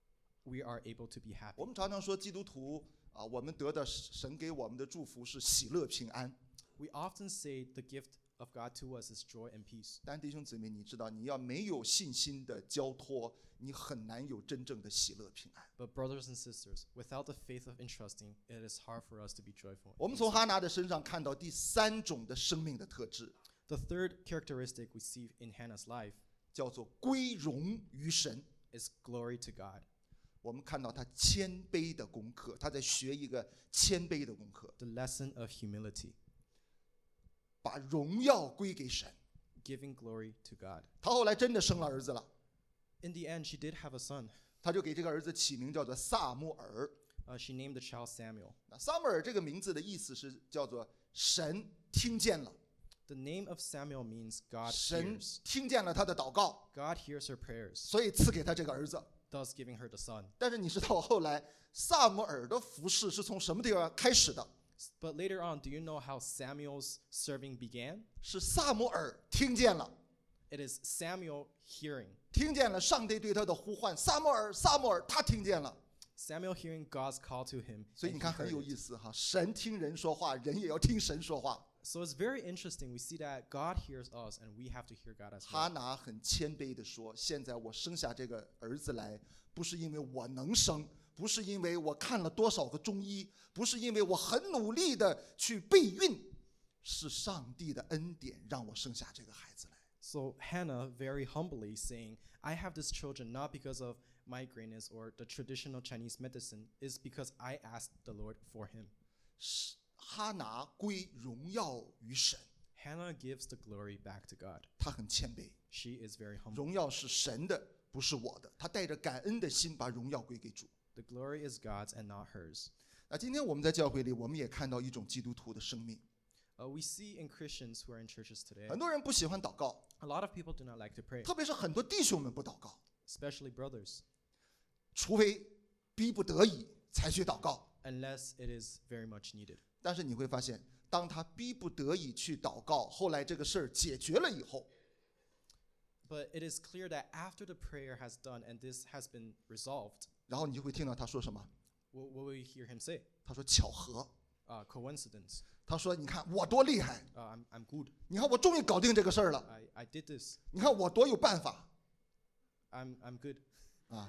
we are able to be happy. 我们常常说基督徒啊，我们得的神给我们的祝福是喜乐平安。 We often say the gift of God to us is joy and peace. 但弟兄姊妹，你知道，你要没有信心的交托，你很难有真正的喜乐平安。 But brothers and sisters, without the faith of entrusting, it is hard for us to be joyful. 我们从哈拿的身上看到第3种的生命的特质， The third characteristic we see in Hannah's life 叫做归荣于神。 is glory to God. 我们看到他谦卑的功课，他在学一个谦卑的功课， The lesson of humility, 把荣耀归给神。 giving glory to God. 他后来真的生了儿子了， In the end, she did have a son. 他就给这个儿子起名叫做撒母耳。 She named the child Samuel. 那撒母耳这个名字的意思是叫做神听见了， The name of Samuel means God 神 hears. 听见了他的祷告， God hears her prayers, 所以赐给他这个儿子。 thus giving her the son. 但是你知道后来撒母耳的服侍是从什么地方开始的？ But later on, do you know how Samuel's serving began? 是撒母耳听见了， It is Samuel hearing. 听见了上帝对他的呼唤，撒母耳，撒母耳，他听见了。 Samuel hearing God's call to him. 所以 and 你 he 看很 heard 有 it. 意思哈，神听人说话，人也要听神说话。 So it's very interesting. We see that God hears us and we have to hear God as 哈 well. 拿很谦卑地说：“现在我生下这个儿子来，不是因为我能生，不是因为我看了多少个中医，不是因为我很努力的去备孕，是上帝的恩典让我生下这个孩子来。” So Hannah very humbly saying, I have this children not because of my greatness or the traditional Chinese medicine, is because I asked the Lord for him. 哈拿归荣耀于神， Hannah gives the glory back to God. 他很谦卑， She is very humble. 荣耀是神的，不是我的。他带着感恩的心，把荣耀归给主。 The glory is God's and not hers. 那今天我们在教会里，我们也看到一种基督徒的生命。 We see in Christians who are in churches today, 很多人不喜欢祷告， a lot of people do not like to pray, 特别是很多弟兄们不祷告， especially brothers, 除非逼不得已才去祷告。 unless it is very much needed. 但是你会发现，当他逼不得已去祷告，后来这个事儿解决了以后， But it is clear that after the prayer has done and this has been resolved, 然后你就会听到他说什么？ what will we hear him say? 他说巧合。 Coincidence. 他说：“你看我多厉害， I'm good. 你看我终于搞定这个事儿了， I did this. 你看我多有办法 I'm good. 啊！”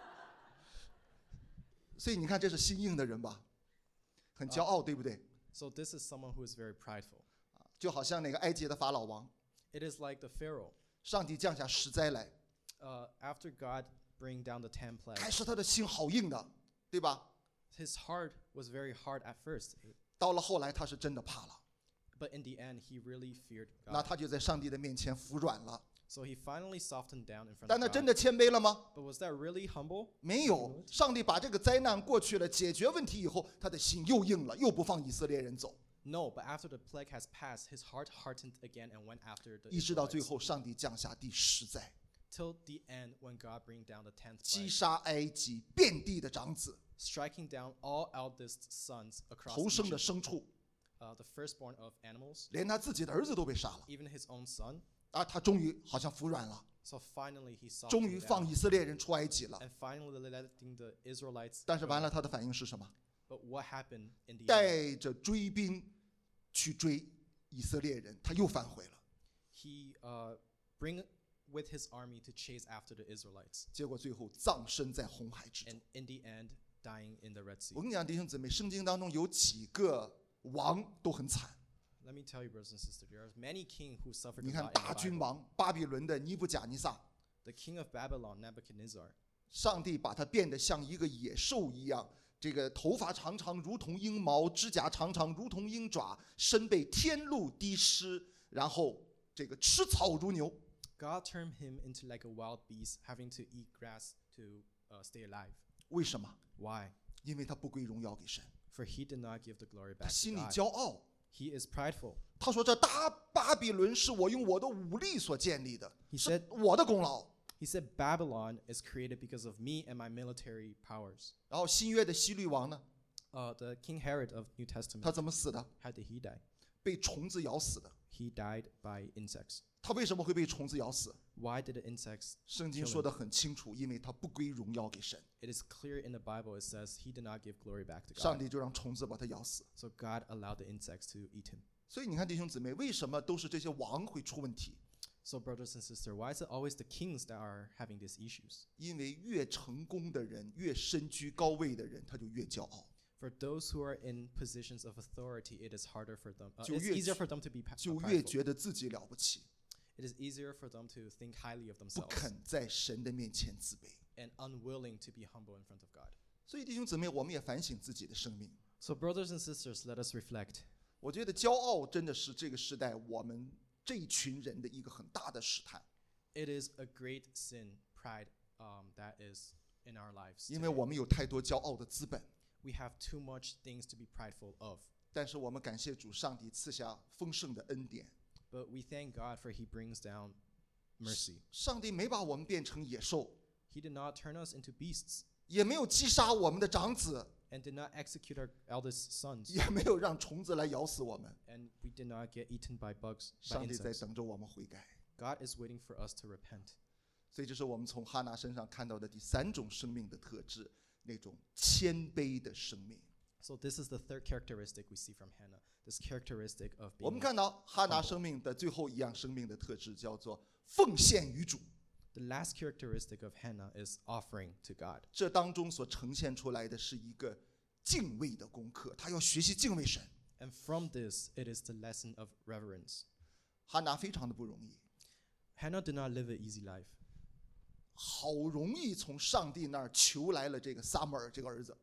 所以你看，这是心硬的人吧，很骄傲，对不对？ So this is someone who is very prideful. 就好像那个埃及的法老王， It is like the Pharaoh. 上帝降下10灾来， After God bring down the 10 plagues, 开始他的心好硬的，对吧？ his heart was very hard at first. 到了后来，他是真的怕了， But in the end, he really feared 那 God. 他就在上帝的面前服软了。 So he finally softened down in front 但 of 他真 God. 的谦卑了吗？ But was that really humble? 没有。上帝把这个灾难过去了，解决问题以后，他的心又硬了，又不放以色列人走， No, but after the plague has passed, his heart hardened again and went after the 一直到最 Israelites. 后，上帝降下第10灾， Till the end when God bring down the 10th 击 plague, 杀埃及遍地的长子， striking down all eldest sons across 头生的 Egypt, 牲畜， the firstborn of animals, 连他自己的儿子都被杀了。 even his own son. 啊，他终于好像服软了， So finally he 终于 softened 放 down 以色列人出埃及了。 and finally letting the Israelites 但是 go. 完了，他的反应是什么？ But what happened in the end? 带着追兵去追以色列人，他又反悔了。 He bring with his army to chase after the Israelites, 结果最后葬身在红海之中 and。in the end dying in the Red Sea. 我跟你讲，弟兄姊妹，圣经当中有几个王都很惨。 Let me tell you, brothers and sisters, there are many kings who suffered 你 a 看 lot 大 in 君 the Bible. 王巴比伦的尼布甲尼撒， The king of Babylon, Nebuchadnezzar, 上帝把他变得像一个野兽一样，这个头发长长如同鹰毛，指甲长长如同鹰爪，身被天露滴湿，然后这个吃草如牛。 God turned him into like a wild beast, having to eat grass to stay alive. 为什么？ Why? 因为他不归荣耀给神， For he did not give the glory 他 back 心 to 里 God. 骄傲。 He is prideful. 他说：“这大巴比伦是我用我的武力所建立的， He 是 said- 我的功劳。” He said Babylon is created because of me and my military powers. 然后新约的希律王呢， The King Herod of New Testament, 他怎么死的？ how did he die? 被虫子咬死的。 He died by insects. 他为什么会被虫子咬死？ Why did the insects? 圣经说的很清楚，因为他不归荣耀给神， It is clear in the Bible. It says he did not give glory back to 上 God. 帝就让虫子把他咬死。 So God allowed the insects to eat him. 所以你看，弟兄姊妹，为什么都是这些王会出问题？ So brothers and sisters, why is it always the kings that are having these issues? 因为越成功的人，越身居高位的人，他就越骄傲， For those who are in positions of authority, it is harder for them. 就 It's 越 easier for them to be 就越 prideful. 觉得自己了不起， It is easier for them to think highly of 不 themselves 肯在神的面前自卑。 and unwilling to be humble in front of God. 所以弟兄姊妹，我们也反省自己的生命。 So brothers and sisters, let us reflect. 我觉得骄傲真的是这个时代我们这一群人的一个很大的试探， It is a great sin, pride, that is in our lives. 因为 today. 我们有太多骄傲的资本。 We have too much things to be prideful of. 但是我们感谢主，上帝赐下丰盛的恩典。 But we thank God for he brings down mercy. 上帝没把我们变成野兽， He did not turn us into beasts 也没有击杀我们的长子， and did not execute our eldest sons. 也没有让虫子来咬死我们。 And we did not get eaten by bugs, by 上帝在 insects. 等着我们悔改。 God is waiting for us to repent. 所以这是我们从哈拿身上看到的第3种生命的特质，那种谦卑的生命。 So this is the third characteristic we see from Hannah. This characteristic of 我们 being 看到哈拿生命的最后一样生命的特质叫做奉献于主， the last characteristic of Hannah is offering to God. 这当中所呈现出来的是一个敬畏的功课，他要学习敬畏神。 And from this, it is the lesson of reverence. 哈拿非常的不容易， Hannah did not live an easy life. 好容易从上帝那儿求来了这个撒母耳这个儿子，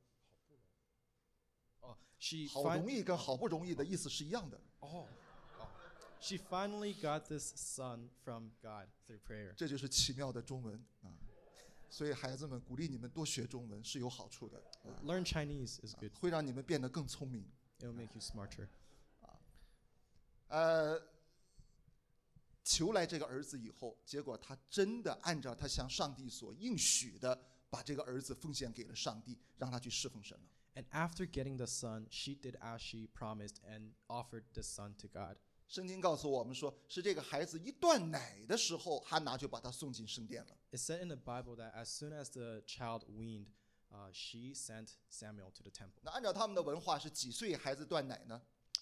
She 好 fin- 容易跟好不容易的意思是一样的， She finally got this son from God through prayer. 这就是奇妙的中文啊！所以孩子们，鼓励你们多学中文是有好处的， Learn Chinese is good. 会让你们变得更聪明。 It will make you smarter. 求来这个儿子以后，结果他真的按照他向上帝所应许的，把这个儿子奉献给了上帝，让他去侍奉神了。 And after getting the son, she did as she promised and offered the son to God. 圣经告诉我们说，是这个孩子一断奶的时候，哈拿就把他送进圣殿了。 It said in the Bible that as soon as the child weaned, she sent Samuel to the temple. 那按照他们的文化，是几岁孩子断奶呢？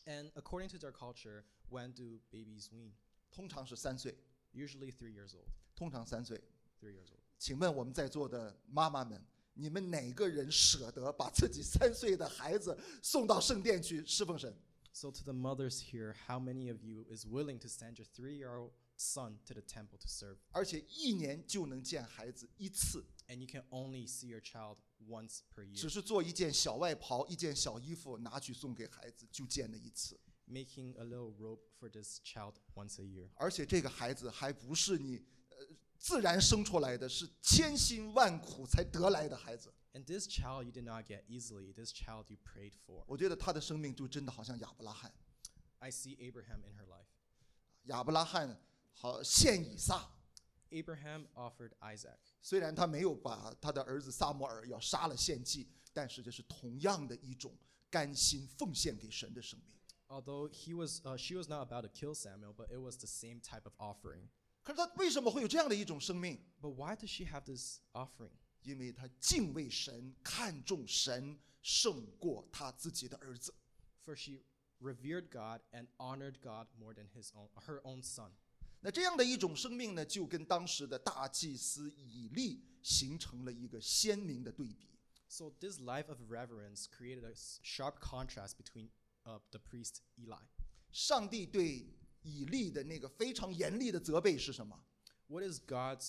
And according to their culture, when do babies wean? 通常是3岁， Usually 3 years old. 通常3岁。 3 years old. 请问我们在座的妈妈们，你们哪个人舍得把自己3岁的孩子送到圣殿去侍奉神？ So to the mothers here, how many of you is willing to send your 3-year-old son to the temple to serve? 而且1年就能见孩子1次， And you can only see your child once per year. 只是做一件小外袍、一件小衣服拿去送给孩子，就见了1次。 Making a little robe for this child once a year. 而且这个孩子还不是你自然生出来的，是千辛万苦才得来的孩子。 And this child you did not get easily. This child you prayed for. 我觉得他的生命就真的好像亚伯拉罕， I see Abraham in her life. 亚伯拉罕好献以撒， Abraham offered Isaac. 虽然他没有把他的儿子撒母耳要杀了献祭，但是这是同样的一种甘心奉献给神的生命。 Although she was not about to kill Samuel, but it was the same type of offering. 可是他为什么会有这样的一种生命？ But why does she have this offering? 因为他敬畏神，看重神，胜过他自己的儿子。 For she revered God and honored God more than her own son. 那这样的一种生命呢，就跟当时的大祭司以利形成了一个鲜明的对比。 So this life of reverence created a sharp contrast between the priest Eli. 上帝对以利的那个非常严厉的责备是什么？ What is God's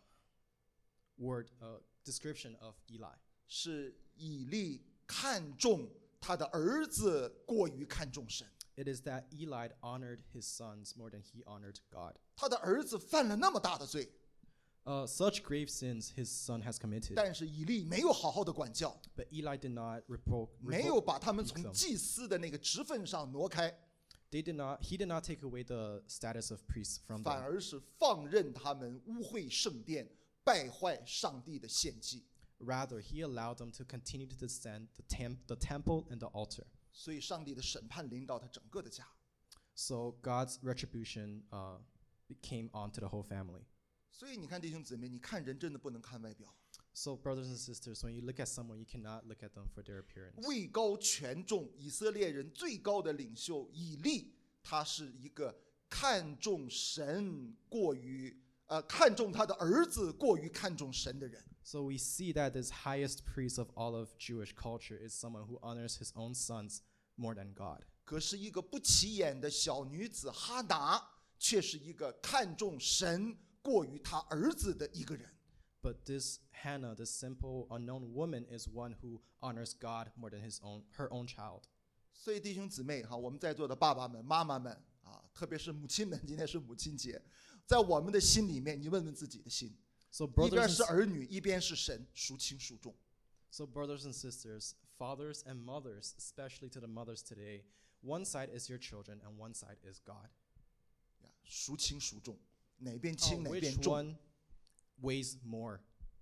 description of Eli? 是以利看重他的儿子过于看重神。 It is that Eli honored his sons more than he honored God. 他的儿子犯了那么大的罪， Such grave sins his son has committed. 但是以利没有好好的管教， But Eli did not 没有把他们 rebuke 从 them. 祭司的那个职分上挪开， He did not take away the status of priests from 反 them. 而是放任他们污秽圣殿，败坏上帝的献祭。 Rather, he allowed them to continue to descend the temple and the altar. 所以上帝的审判临到他整个的家。 So God's retribution came onto the whole family. 所以你看弟兄姊妹，你看人真的不能看外表， So brothers and sisters, when you look at someone, you cannot look at them for their appearance. 位高权重，以色列人最高的领袖以利，他是一个看重神过于看重他的儿子过于看重神的人。 So we see that this highest priest of all of Jewish culture is someone who honors his own sons more than God. 可是一个不起眼的小女子哈拿，却是一个看重神过于他儿子的一个人。 But this Hannah, this simple unknown woman, is one who honors God more than her own child. 所以弟兄姊妹哈，我们在座的爸爸们、妈妈们啊，特别是母亲们，今天是母亲节，在我们的心里面，你问问自己的心， So 一边 brothers 是 and, 儿女，一边是神，孰轻孰重？ so brothers and sisters, fathers and mothers, especially to the mothers today, one side is your children and one side is God. 孰轻孰重？哪边轻哪 Which 边重？ one weighs more?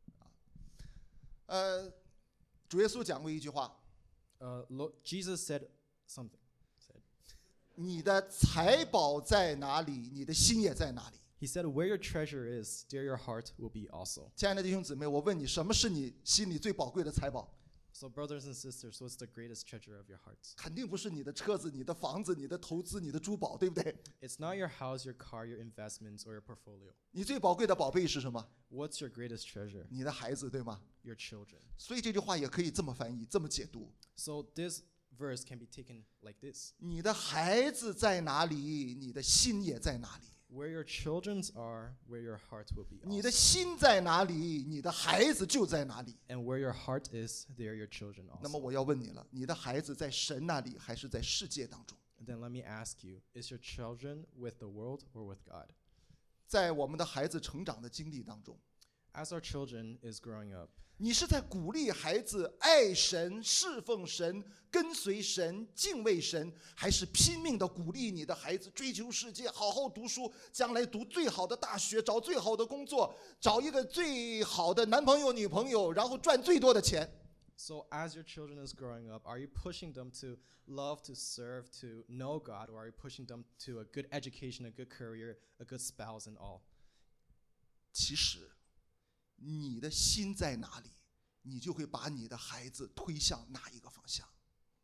主耶稣讲过一句话： Jesus said something. 你的财宝在哪里，你的心也在哪里。 He said, where your treasure is, there your heart will be also. 亲爱的弟兄姊妹，我问你，什么是你心里最宝贵的财宝？ So brothers and sisters, what's the greatest treasure of your hearts? 肯定不是你的车子、你的房子、你的投资、你的珠宝，对不对？ It's not your house, your car, your investments, or your portfolio. 你最宝贵的宝贝是什么？ What's your greatest treasure? 你的孩子，对吗？ Your children. 所以这句话也可以这么翻译，这么解读： So this verse can be taken like this. 你的孩子在哪里，你的心也在哪里； Where your children's are, where your heart will be 你的 also. 心在哪里，你的孩子就在哪里。 And where your heart is, there your children 那么 also. 我要问你了，你的孩子在神那里，还是在世界当中？ And then let me ask you, is your children with the world or with God? 在我们的孩子成长的经历当中， As our children is growing up, 你是在鼓励孩子爱神、侍奉神、跟随神、敬畏神，还是拼命的鼓励你的孩子追求世界、好好读书，将来读最好的大学，找最好的工作，找一个最好的男朋友、女朋友，然后赚最多的钱？ so as your children is growing up, are you pushing them to love, to serve, to know God, or are you pushing them to a good education, a good career, a good spouse and all? 其实，你的心在哪里，你就会把你的孩子推向哪一个方向。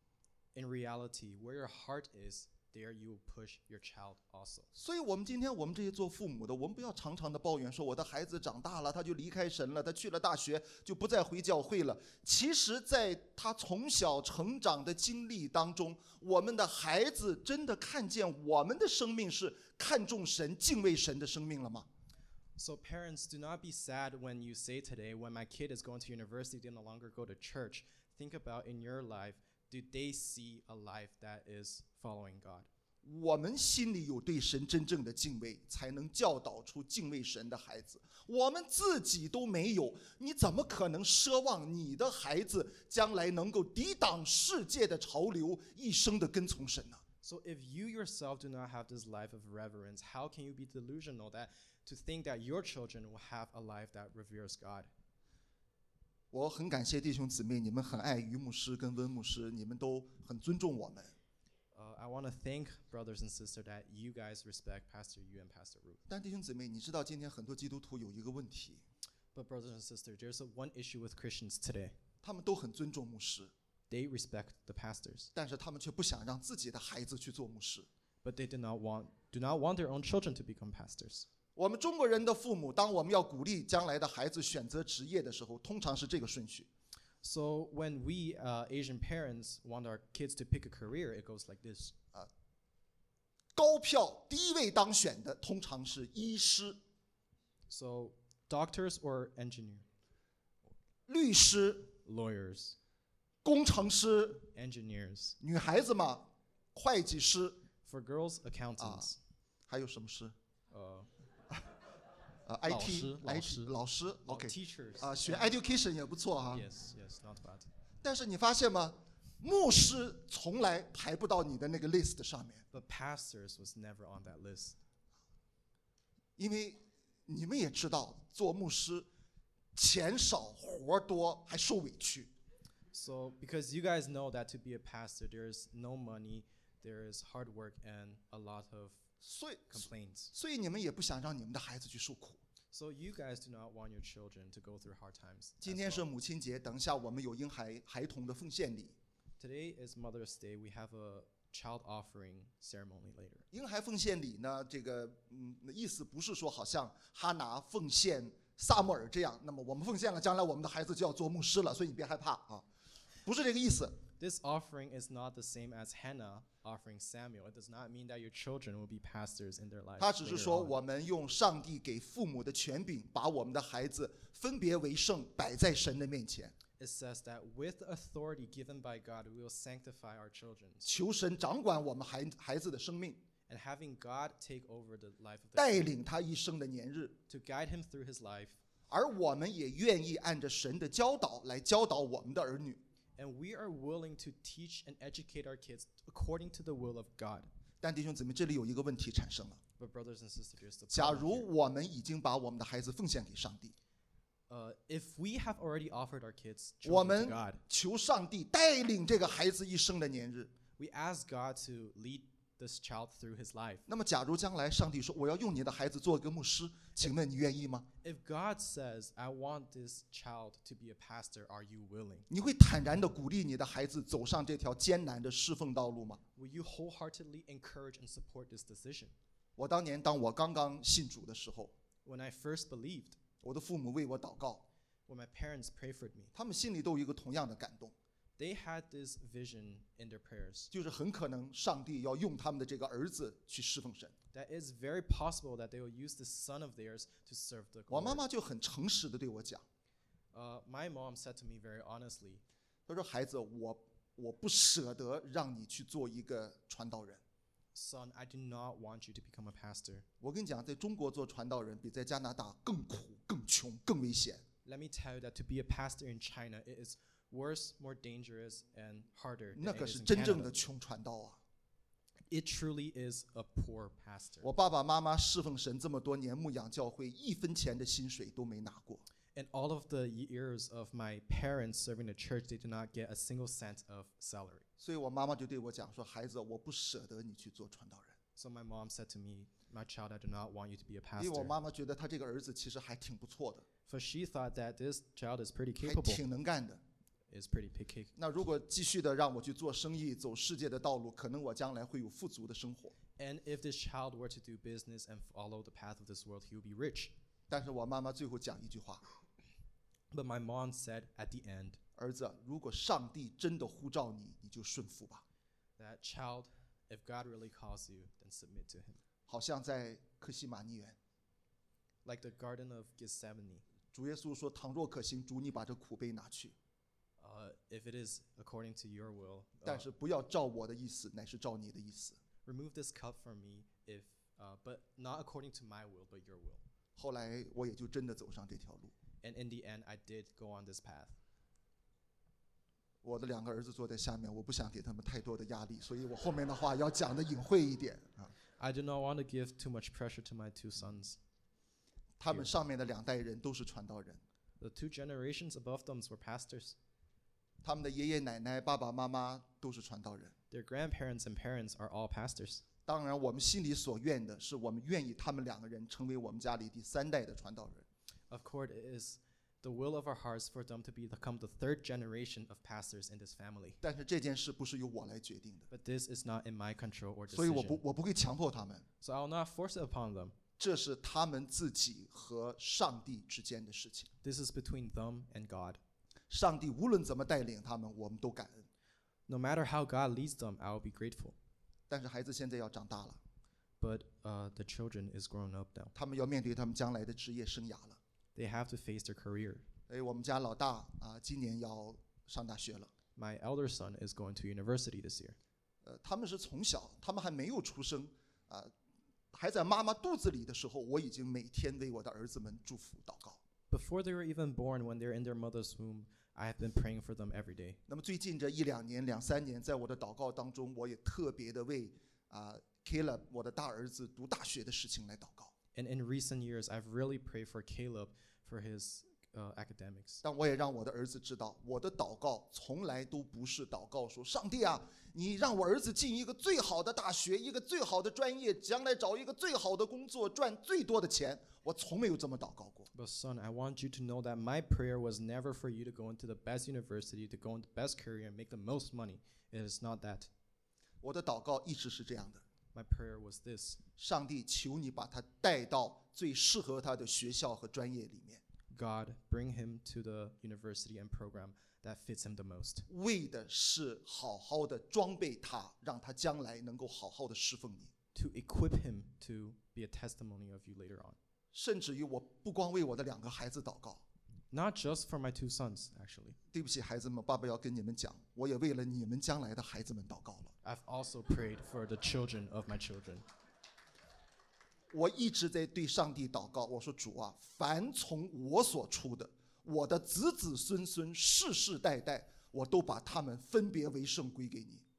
in reality, where your heart is, there you will push your child also. 所以我们今天我们这些做父母的，我们不要常常的抱怨说我的孩子长大了，他就离开神了，他去了大学就不再回教会了。其实在他从小成长的经历当中，我们的孩子真的看见我们的生命是看重神敬畏神的生命了吗？ So parents, do not be sad when you say today, when my kid is going to university, they no longer go to church. Think about in your life, do they see a life that is following God? 我们心里有对神真正的敬畏，才能教导出敬畏神的孩子。我们自己都没有，你怎么可能奢望你的孩子将来能够抵挡世界的潮流，一生的跟从神呢？ So if you yourself do not have this life of reverence, how can you be delusional that to think that your children will have a life that reveres God? 我很感谢弟兄姊妹，你们很爱于牧师跟温牧师，你们都很尊重我们。 I want to thank brothers and sisters that you guys respect Pastor Yu and Pastor Ruth. 但弟兄姊妹，你知道今天很多基督徒有一个问题， But brothers and sisters, there's one issue with Christians today. 他们都很尊重牧师， They respect the pastors, 但是他们却不想让自己的孩子去做牧师。 but they do not want their own children to become pastors. 我们中国人的父母，当我们要鼓励将来的孩子选择职业的时候，通常是这个顺序。 So when we Asian parents want our kids to pick a career, it goes like this. 高票第一位当选的通常是医师、 So doctors or engineer, 律师、 lawyers, 工程师， engineers. 女孩子嘛，会计师， For girls, accountants. 还有什么师？ 老 IT 师 IT 老师 OK teachers. 学 education 也不错哈。 Yes, not bad. 但是你发现吗？牧师从来排不到你的那个 list 上面， But pastors was never on that list. 因为你们也知道，做牧师钱少活多，还受委屈。 So because you guys know that to be a pastor, there's no money, there is hard work and a lot of 所以 complaints. 所以你们也不想让你们的孩子去受苦。 So you guys do not want your children to go through hard times. 今 as 天是 well. 母亲节，等一下我们有婴孩童的奉献礼。 Today is Mother's Day. We have a child offering ceremony later. 婴孩奉献礼呢，这个意思不是说好像哈拿奉献撒母耳这样，那么我们奉献了，将来我们的孩子就要做牧师了，所以你别害怕啊，不是这个意思。 This offering is not the same as Hannah offering Samuel. It does not mean that your children will be pastors in their lives. 他只是 later 说， on. 我们用上帝给父母的权柄，把我们的孩子分别为圣，摆在神的面前， It says that with the authority given by God, we will sanctify our children. 求神掌管我们孩子的生命， And having God take over the life of the 带 child, 领他一生的年日。 to guide him through his life. 而我们也愿意按着神的教导来教导我们的儿女。 And we are willing to teach and educate our kids according to the will of God. 但弟兄姊妹，这里有一个问题产生了： But brothers and sisters, there's the 假 problem 如 here. 我们已经把我们的孩子奉献给上帝， If we have already offered our kids 我 children 们 to God, 求上帝带领这个孩子一生的年日。 we ask God to lead this child through his life. 那么，假如将来上帝说我要用你的孩子做一个牧师，请问你愿意吗？ If God says, I want this child to be a pastor, are you willing? 你会坦然地鼓励你的孩子走上这条艰难的侍奉道路吗？ Will you wholeheartedly encourage and support this decision? 我当年当我刚刚信主的时候， When I first believed, 我的父母为我祷告， when my parents prayed for me, 他们心里都有一个同样的感动， they had this vision in their prayers 就是很可能上帝要用他们的这个儿子去侍奉神。 that it's very possible that they will use this son of theirs to serve the 我妈 Lord. 妈就很诚实地对我讲， My mom said to me very honestly, 她说：“孩子，我不舍得让你去做一个传道人。 Son, I do not want you to become a pastor. 我跟你讲，在中国做传道人比在加拿大更苦、更穷、更危险。 Let me tell you that to be a pastor in China, it is worse, more dangerous, and harder 那 than 可 it 是 is in 真正的 Canada. 穷传道啊！ It truly is a poor pastor. 我爸爸妈妈侍奉神这么多年，牧养教会，一分钱的薪水都没拿过。 In all of the years of my parents serving the church, they did not get a single cent of salary. 所以我妈妈就对我讲说：“孩子，我不舍得你去做传道人， So my mom said to me, my child, I do not want you to be a 因为我 pastor. 妈妈觉得她这个儿子其实还挺不错的， For she thought that this child is pretty 还 capable. 挺能干的。 is pretty picky. 那如果继续的让我去做生意，走世界的道路，可能我将来会有富足的生活。 And if this child were to do business and follow the path of this world, he would be rich. 但是我妈妈最后讲一句话 But my mom said at the end,：“ 儿子，如果上帝真的呼召你，你就顺服吧。 that child, if God really calls you, then submit to him. ” 好像在客西马尼园， Like the Garden of Gethsemane. 主耶稣说：“倘若可行，主你把这苦杯拿去， If it is according to your will, 但是不要照我的意思，乃是照你的意思。 remove this cup from me, but not according to my will, but your will. ” 后来我也就真的走上这条路。 And in the end, I did go on this path. 我的2个儿子坐在下面，我不想给他们太多的压力，所以我后面的话要讲的隐晦一点啊。 I do not want to give too much pressure to my 2 sons. 他们上面的2代人都是传道人， The 2 generations above them were pastors. 他们的爷爷奶奶、爸爸妈妈都是传道人。 Their grandparents and parents are all pastors. 当然，我们心里所愿的是，我们愿意他们2个人成为我们家里第3代的传道人。 Of course, it is the will of our hearts for them to become the 3rd generation of pastors in this family. 但是这件事不是由我来决定的， But this is not in my control or 所以我 decision. 不会强迫他们， So I will not force it upon them. 这是他们自己和上帝之间的事情。 This is between them and God. 上帝无论怎么带领他们，我们都感恩。 No matter how God leads them, I will be grateful. 但是孩子现在要长大了， But the children is grown up now. 他们要面对他们将来的职业生涯了。 They have to face their career. 我们家老大今年要上大学了。 My elder son is going to university this year. 他们是从小，他们还没有出生还在妈妈肚子里的时候，我已经每天为我的儿子们祝福祷告。 Before they were even born, when they're in their mother's womb, I have been praying for them every day. 那么最近这1-2年、2-3年，在我的祷告当中，我也特别的为Caleb 我的大儿子读大学的事情来祷告。 And in recent years, I've really prayed for Caleb for his academics. 但我也让我的儿子知道，我的祷告从来都不是祷告说上帝啊，你让我儿子进一个最好的大学，一个最好的专业，将来找一个最好的工作，赚最多的钱。我从没有这么祷告过。 But son, I want you to know that my prayer was never for you to go into the best university, to go into the best career and make the most money. It is not that. 我的祷告一直是这样的： My prayer was this. 上帝，求你把他带到最适合他的学校和专业里面， God, bring him to the university and program that fits him the most. 为的是好好的装备他，让他将来能够好好的侍奉你。 To equip him to be a testimony of you later on. 甚至于我不光为我的2个孩子祷告， Not just for my 2 sons, actually. 对不起，孩子们，爸爸要跟你们讲，我也为了你们将来的孩子们祷告了。 I've also prayed for the children of my children. 我一直在对上帝祷告，我说主啊，凡从我所出的，我的子子孙孙世世代代，我都把他们分别为圣归给你。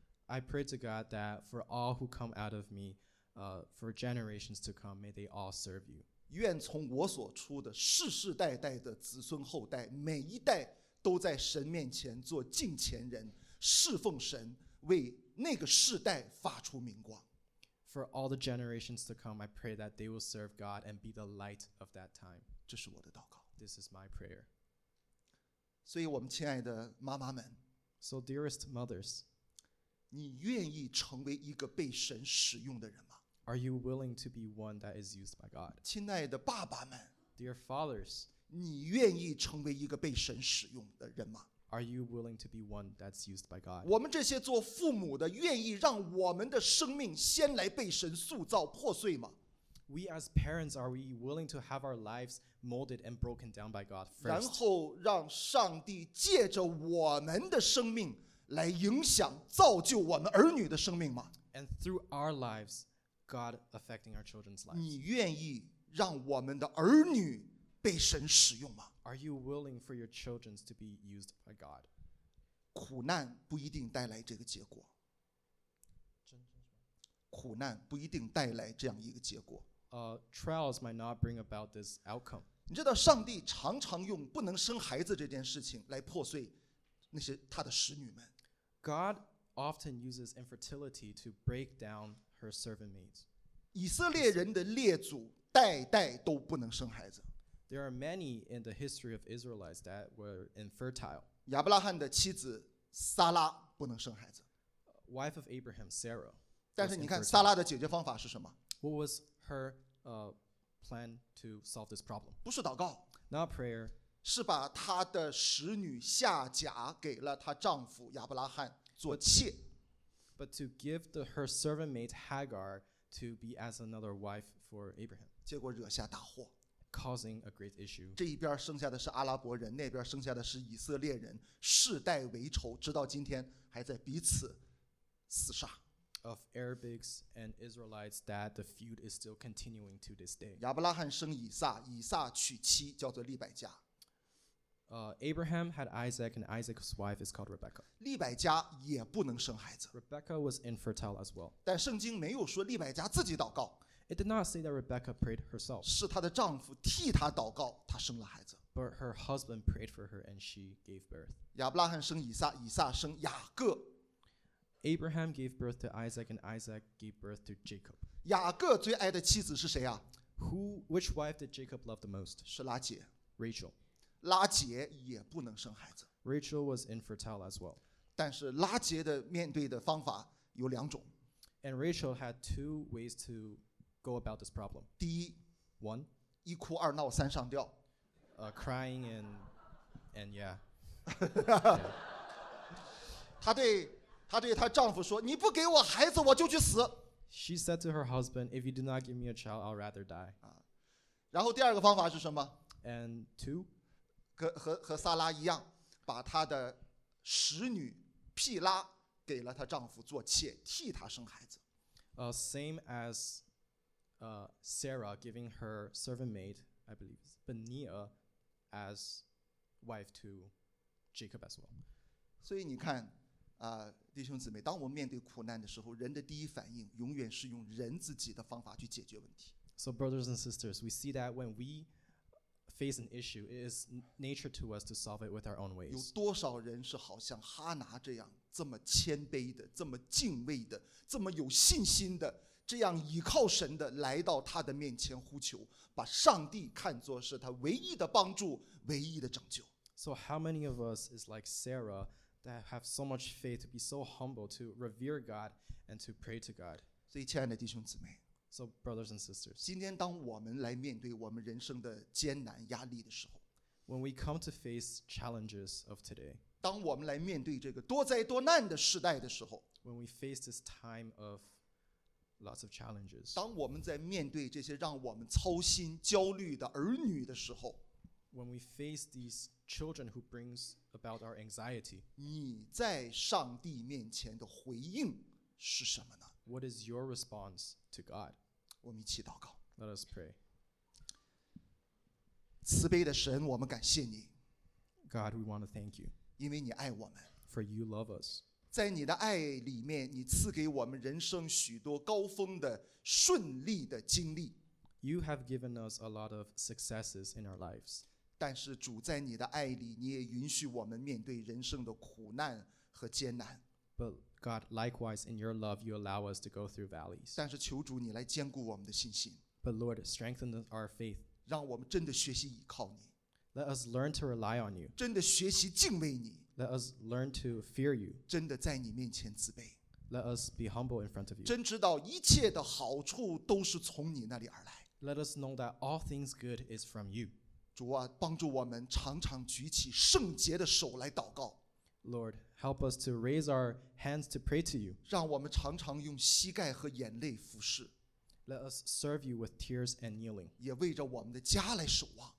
I pray to God that for all who come out of me, for generations to come, may they all serve you. 愿从我所出的世世代代的子孙后代，每一代都在神面前做敬虔人，侍奉神，为那个世代发出明光。 For all the generations to come, I pray that they will serve God and be the light of that time. 这是我的祷告。 This is my prayer. 所以，我们亲爱的妈妈们， So, dearest mothers, 你愿意成为一个被神使用的人吗？ are you willing to be one that is used by God? 亲爱的爸爸们， Dear fathers, 你愿意成为一个被神使用的人吗？ are you willing to be one that's used by God? 我们这些做父母的，愿意让我们的生命先来被神塑造破碎吗？ We as parents, are we willing to have our lives molded and broken down by God 然 first? 后让上帝借着我们的生命来影响、造就我们儿女的生命吗？ And through our lives, God affecting our children's lives. 你愿意让我们的儿女被神使用吗？ Are you willing for your children to be used by God? 苦难不一定带来这个结果，苦难不一定带来这样一个结果。 Trials might not bring about this outcome. 你知道，上帝常常用不能生孩子这件事情来破碎那些他的使女们。 God often uses infertility to break down her servant maids. 以色列人的列祖代代都不能生孩子， There are many in the history of Israelites that were infertile. 亚伯拉罕的妻子撒拉不能生孩子， Wife of Abraham, Sarah. 但 was 是你看 infertile. 撒拉的解决方法是什么？ What was her plan to solve this problem? 不是祷告， Not prayer, 是把她的使女夏甲给了她丈夫亚伯拉罕做妾。 but to give her servant maid Hagar to be as another wife for Abraham, 结果惹下大祸， causing a great issue. 这一边生下的是阿拉伯人，那边生下的是以色列人，世代为仇，直到今天还在彼此厮杀。 Of Arabics and Israelites, that the feud is still continuing to this day. 亚伯拉罕生以撒，以撒娶妻叫做利百加， Abraham had Isaac, and Isaac's wife is called Rebekah. 利百加也不能生孩子， Rebekah was infertile as well. 但圣经没有说利百加自己祷告， It did not say that Rebekah prayed herself, 是她的丈夫替她祷告，她生了孩子。 but her husband prayed for her and she gave birth. 亚伯拉罕生以撒，以撒生雅各， Abraham gave birth to Isaac, and Isaac gave birth to Jacob. 雅各最爱的妻子是谁啊？ Which wife did Jacob love the most? 是拉结， Rachel. 拉结也不能生孩子。 Rachel was infertile as well. 但是拉结的面对的方法有两种， And Rachel had two ways to go about this problem. 第一， One, 一哭二闹三上吊， crying and yeah. 她对她丈夫说：“你不给我孩子，我就去死。 She said to her husband, if you do not give me a child, I'll rather die. ” 然后第二个方法是什么？ And two, 和撒拉一样，把她的使女毗拉给了她丈夫做妾，替她生孩子。 same as Sarah giving her servant maid, I believe, Benia, as wife to Jacob as well. 所以你看，弟兄姊妹，当我们面对苦难的时候，人的第一反应永远是用人自己的方法去解决问题。 So brothers and sisters, we see that when we face an issue, it is nature to us to solve it with our own 有 ways. 多少人是好像哈拿这样这么谦卑的、这么敬畏的、这么有信心的，这样倚靠神的来到他的面前呼求，把上帝看作是他唯一的帮助、唯一的拯救。 So how many of us is like Sarah that have so much faith to be so humble to revere God and to pray to God? 所以，亲爱的弟兄姊妹， So brothers and sisters, 今天当我们来面对我们人生的艰难压力的时候， when we come to face challenges of today, 当我们来面对这个多灾多难的时代的时候， when we face this time of lots of challenges, 当我们在面对这些让我们操心、焦虑的儿女的时候， when we face these children who brings about our anxiety, 你在上帝面前的回应是什么呢？ what is your response to God? 我们一起祷告。 Let us pray. 慈悲的神，我们感谢你， God, we want to thank you 因为你爱我们。 for you love us. 在你的爱里面，你赐给我们人生许多高峰的顺利的经历。 You have given us a lot of successes in our lives. 但是主在你的爱里，你也允许我们面对人生的苦难和艰难。 But God, likewise, in your love, you allow us to go through valleys. 但是求主你来坚固我们的信心， But Lord, strengthen our faith. 让我们真的学习倚靠你， Let us learn to rely on you. 真的学习敬畏你， Let us learn to fear you. 真的在你面前自卑， Let us be humble in front of you. 真知道一切的好处都是从你那里而来。 Let us know that all things good is from you. 主啊，帮助我们常常举起圣洁的手来祷告， Lord, help us to raise our hands to pray to you. 让我们常常用膝盖和眼泪服侍， Let us serve you with tears and kneeling. 也为着我们的家来守望。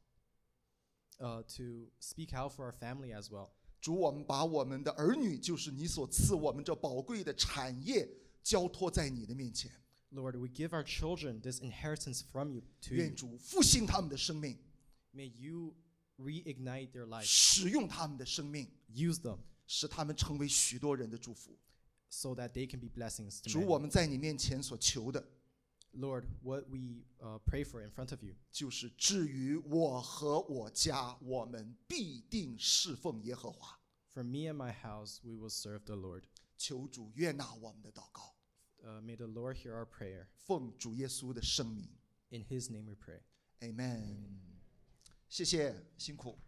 To speak out for our family as well. 主，我们把我们的儿女，就是你所赐我们这宝贵的产业，交托在你的面前。 Lord, we give our children this inheritance from you to 愿 you. 主复兴他们的生命， May you reignite their life. 使用他们的生命， Use them 使他们成为许多人的祝福。 so that they can be blessings to 主， many. 我们在你面前所求的， Lord, what we pray for in front of you 就是至于我和我家，我们必定侍奉耶和华。 For me and my house, we will serve the Lord. 求主悦纳我们的祷告， May the Lord hear our prayer. 奉主耶稣的圣名 In his name we pray. ，Amen。谢谢，辛苦。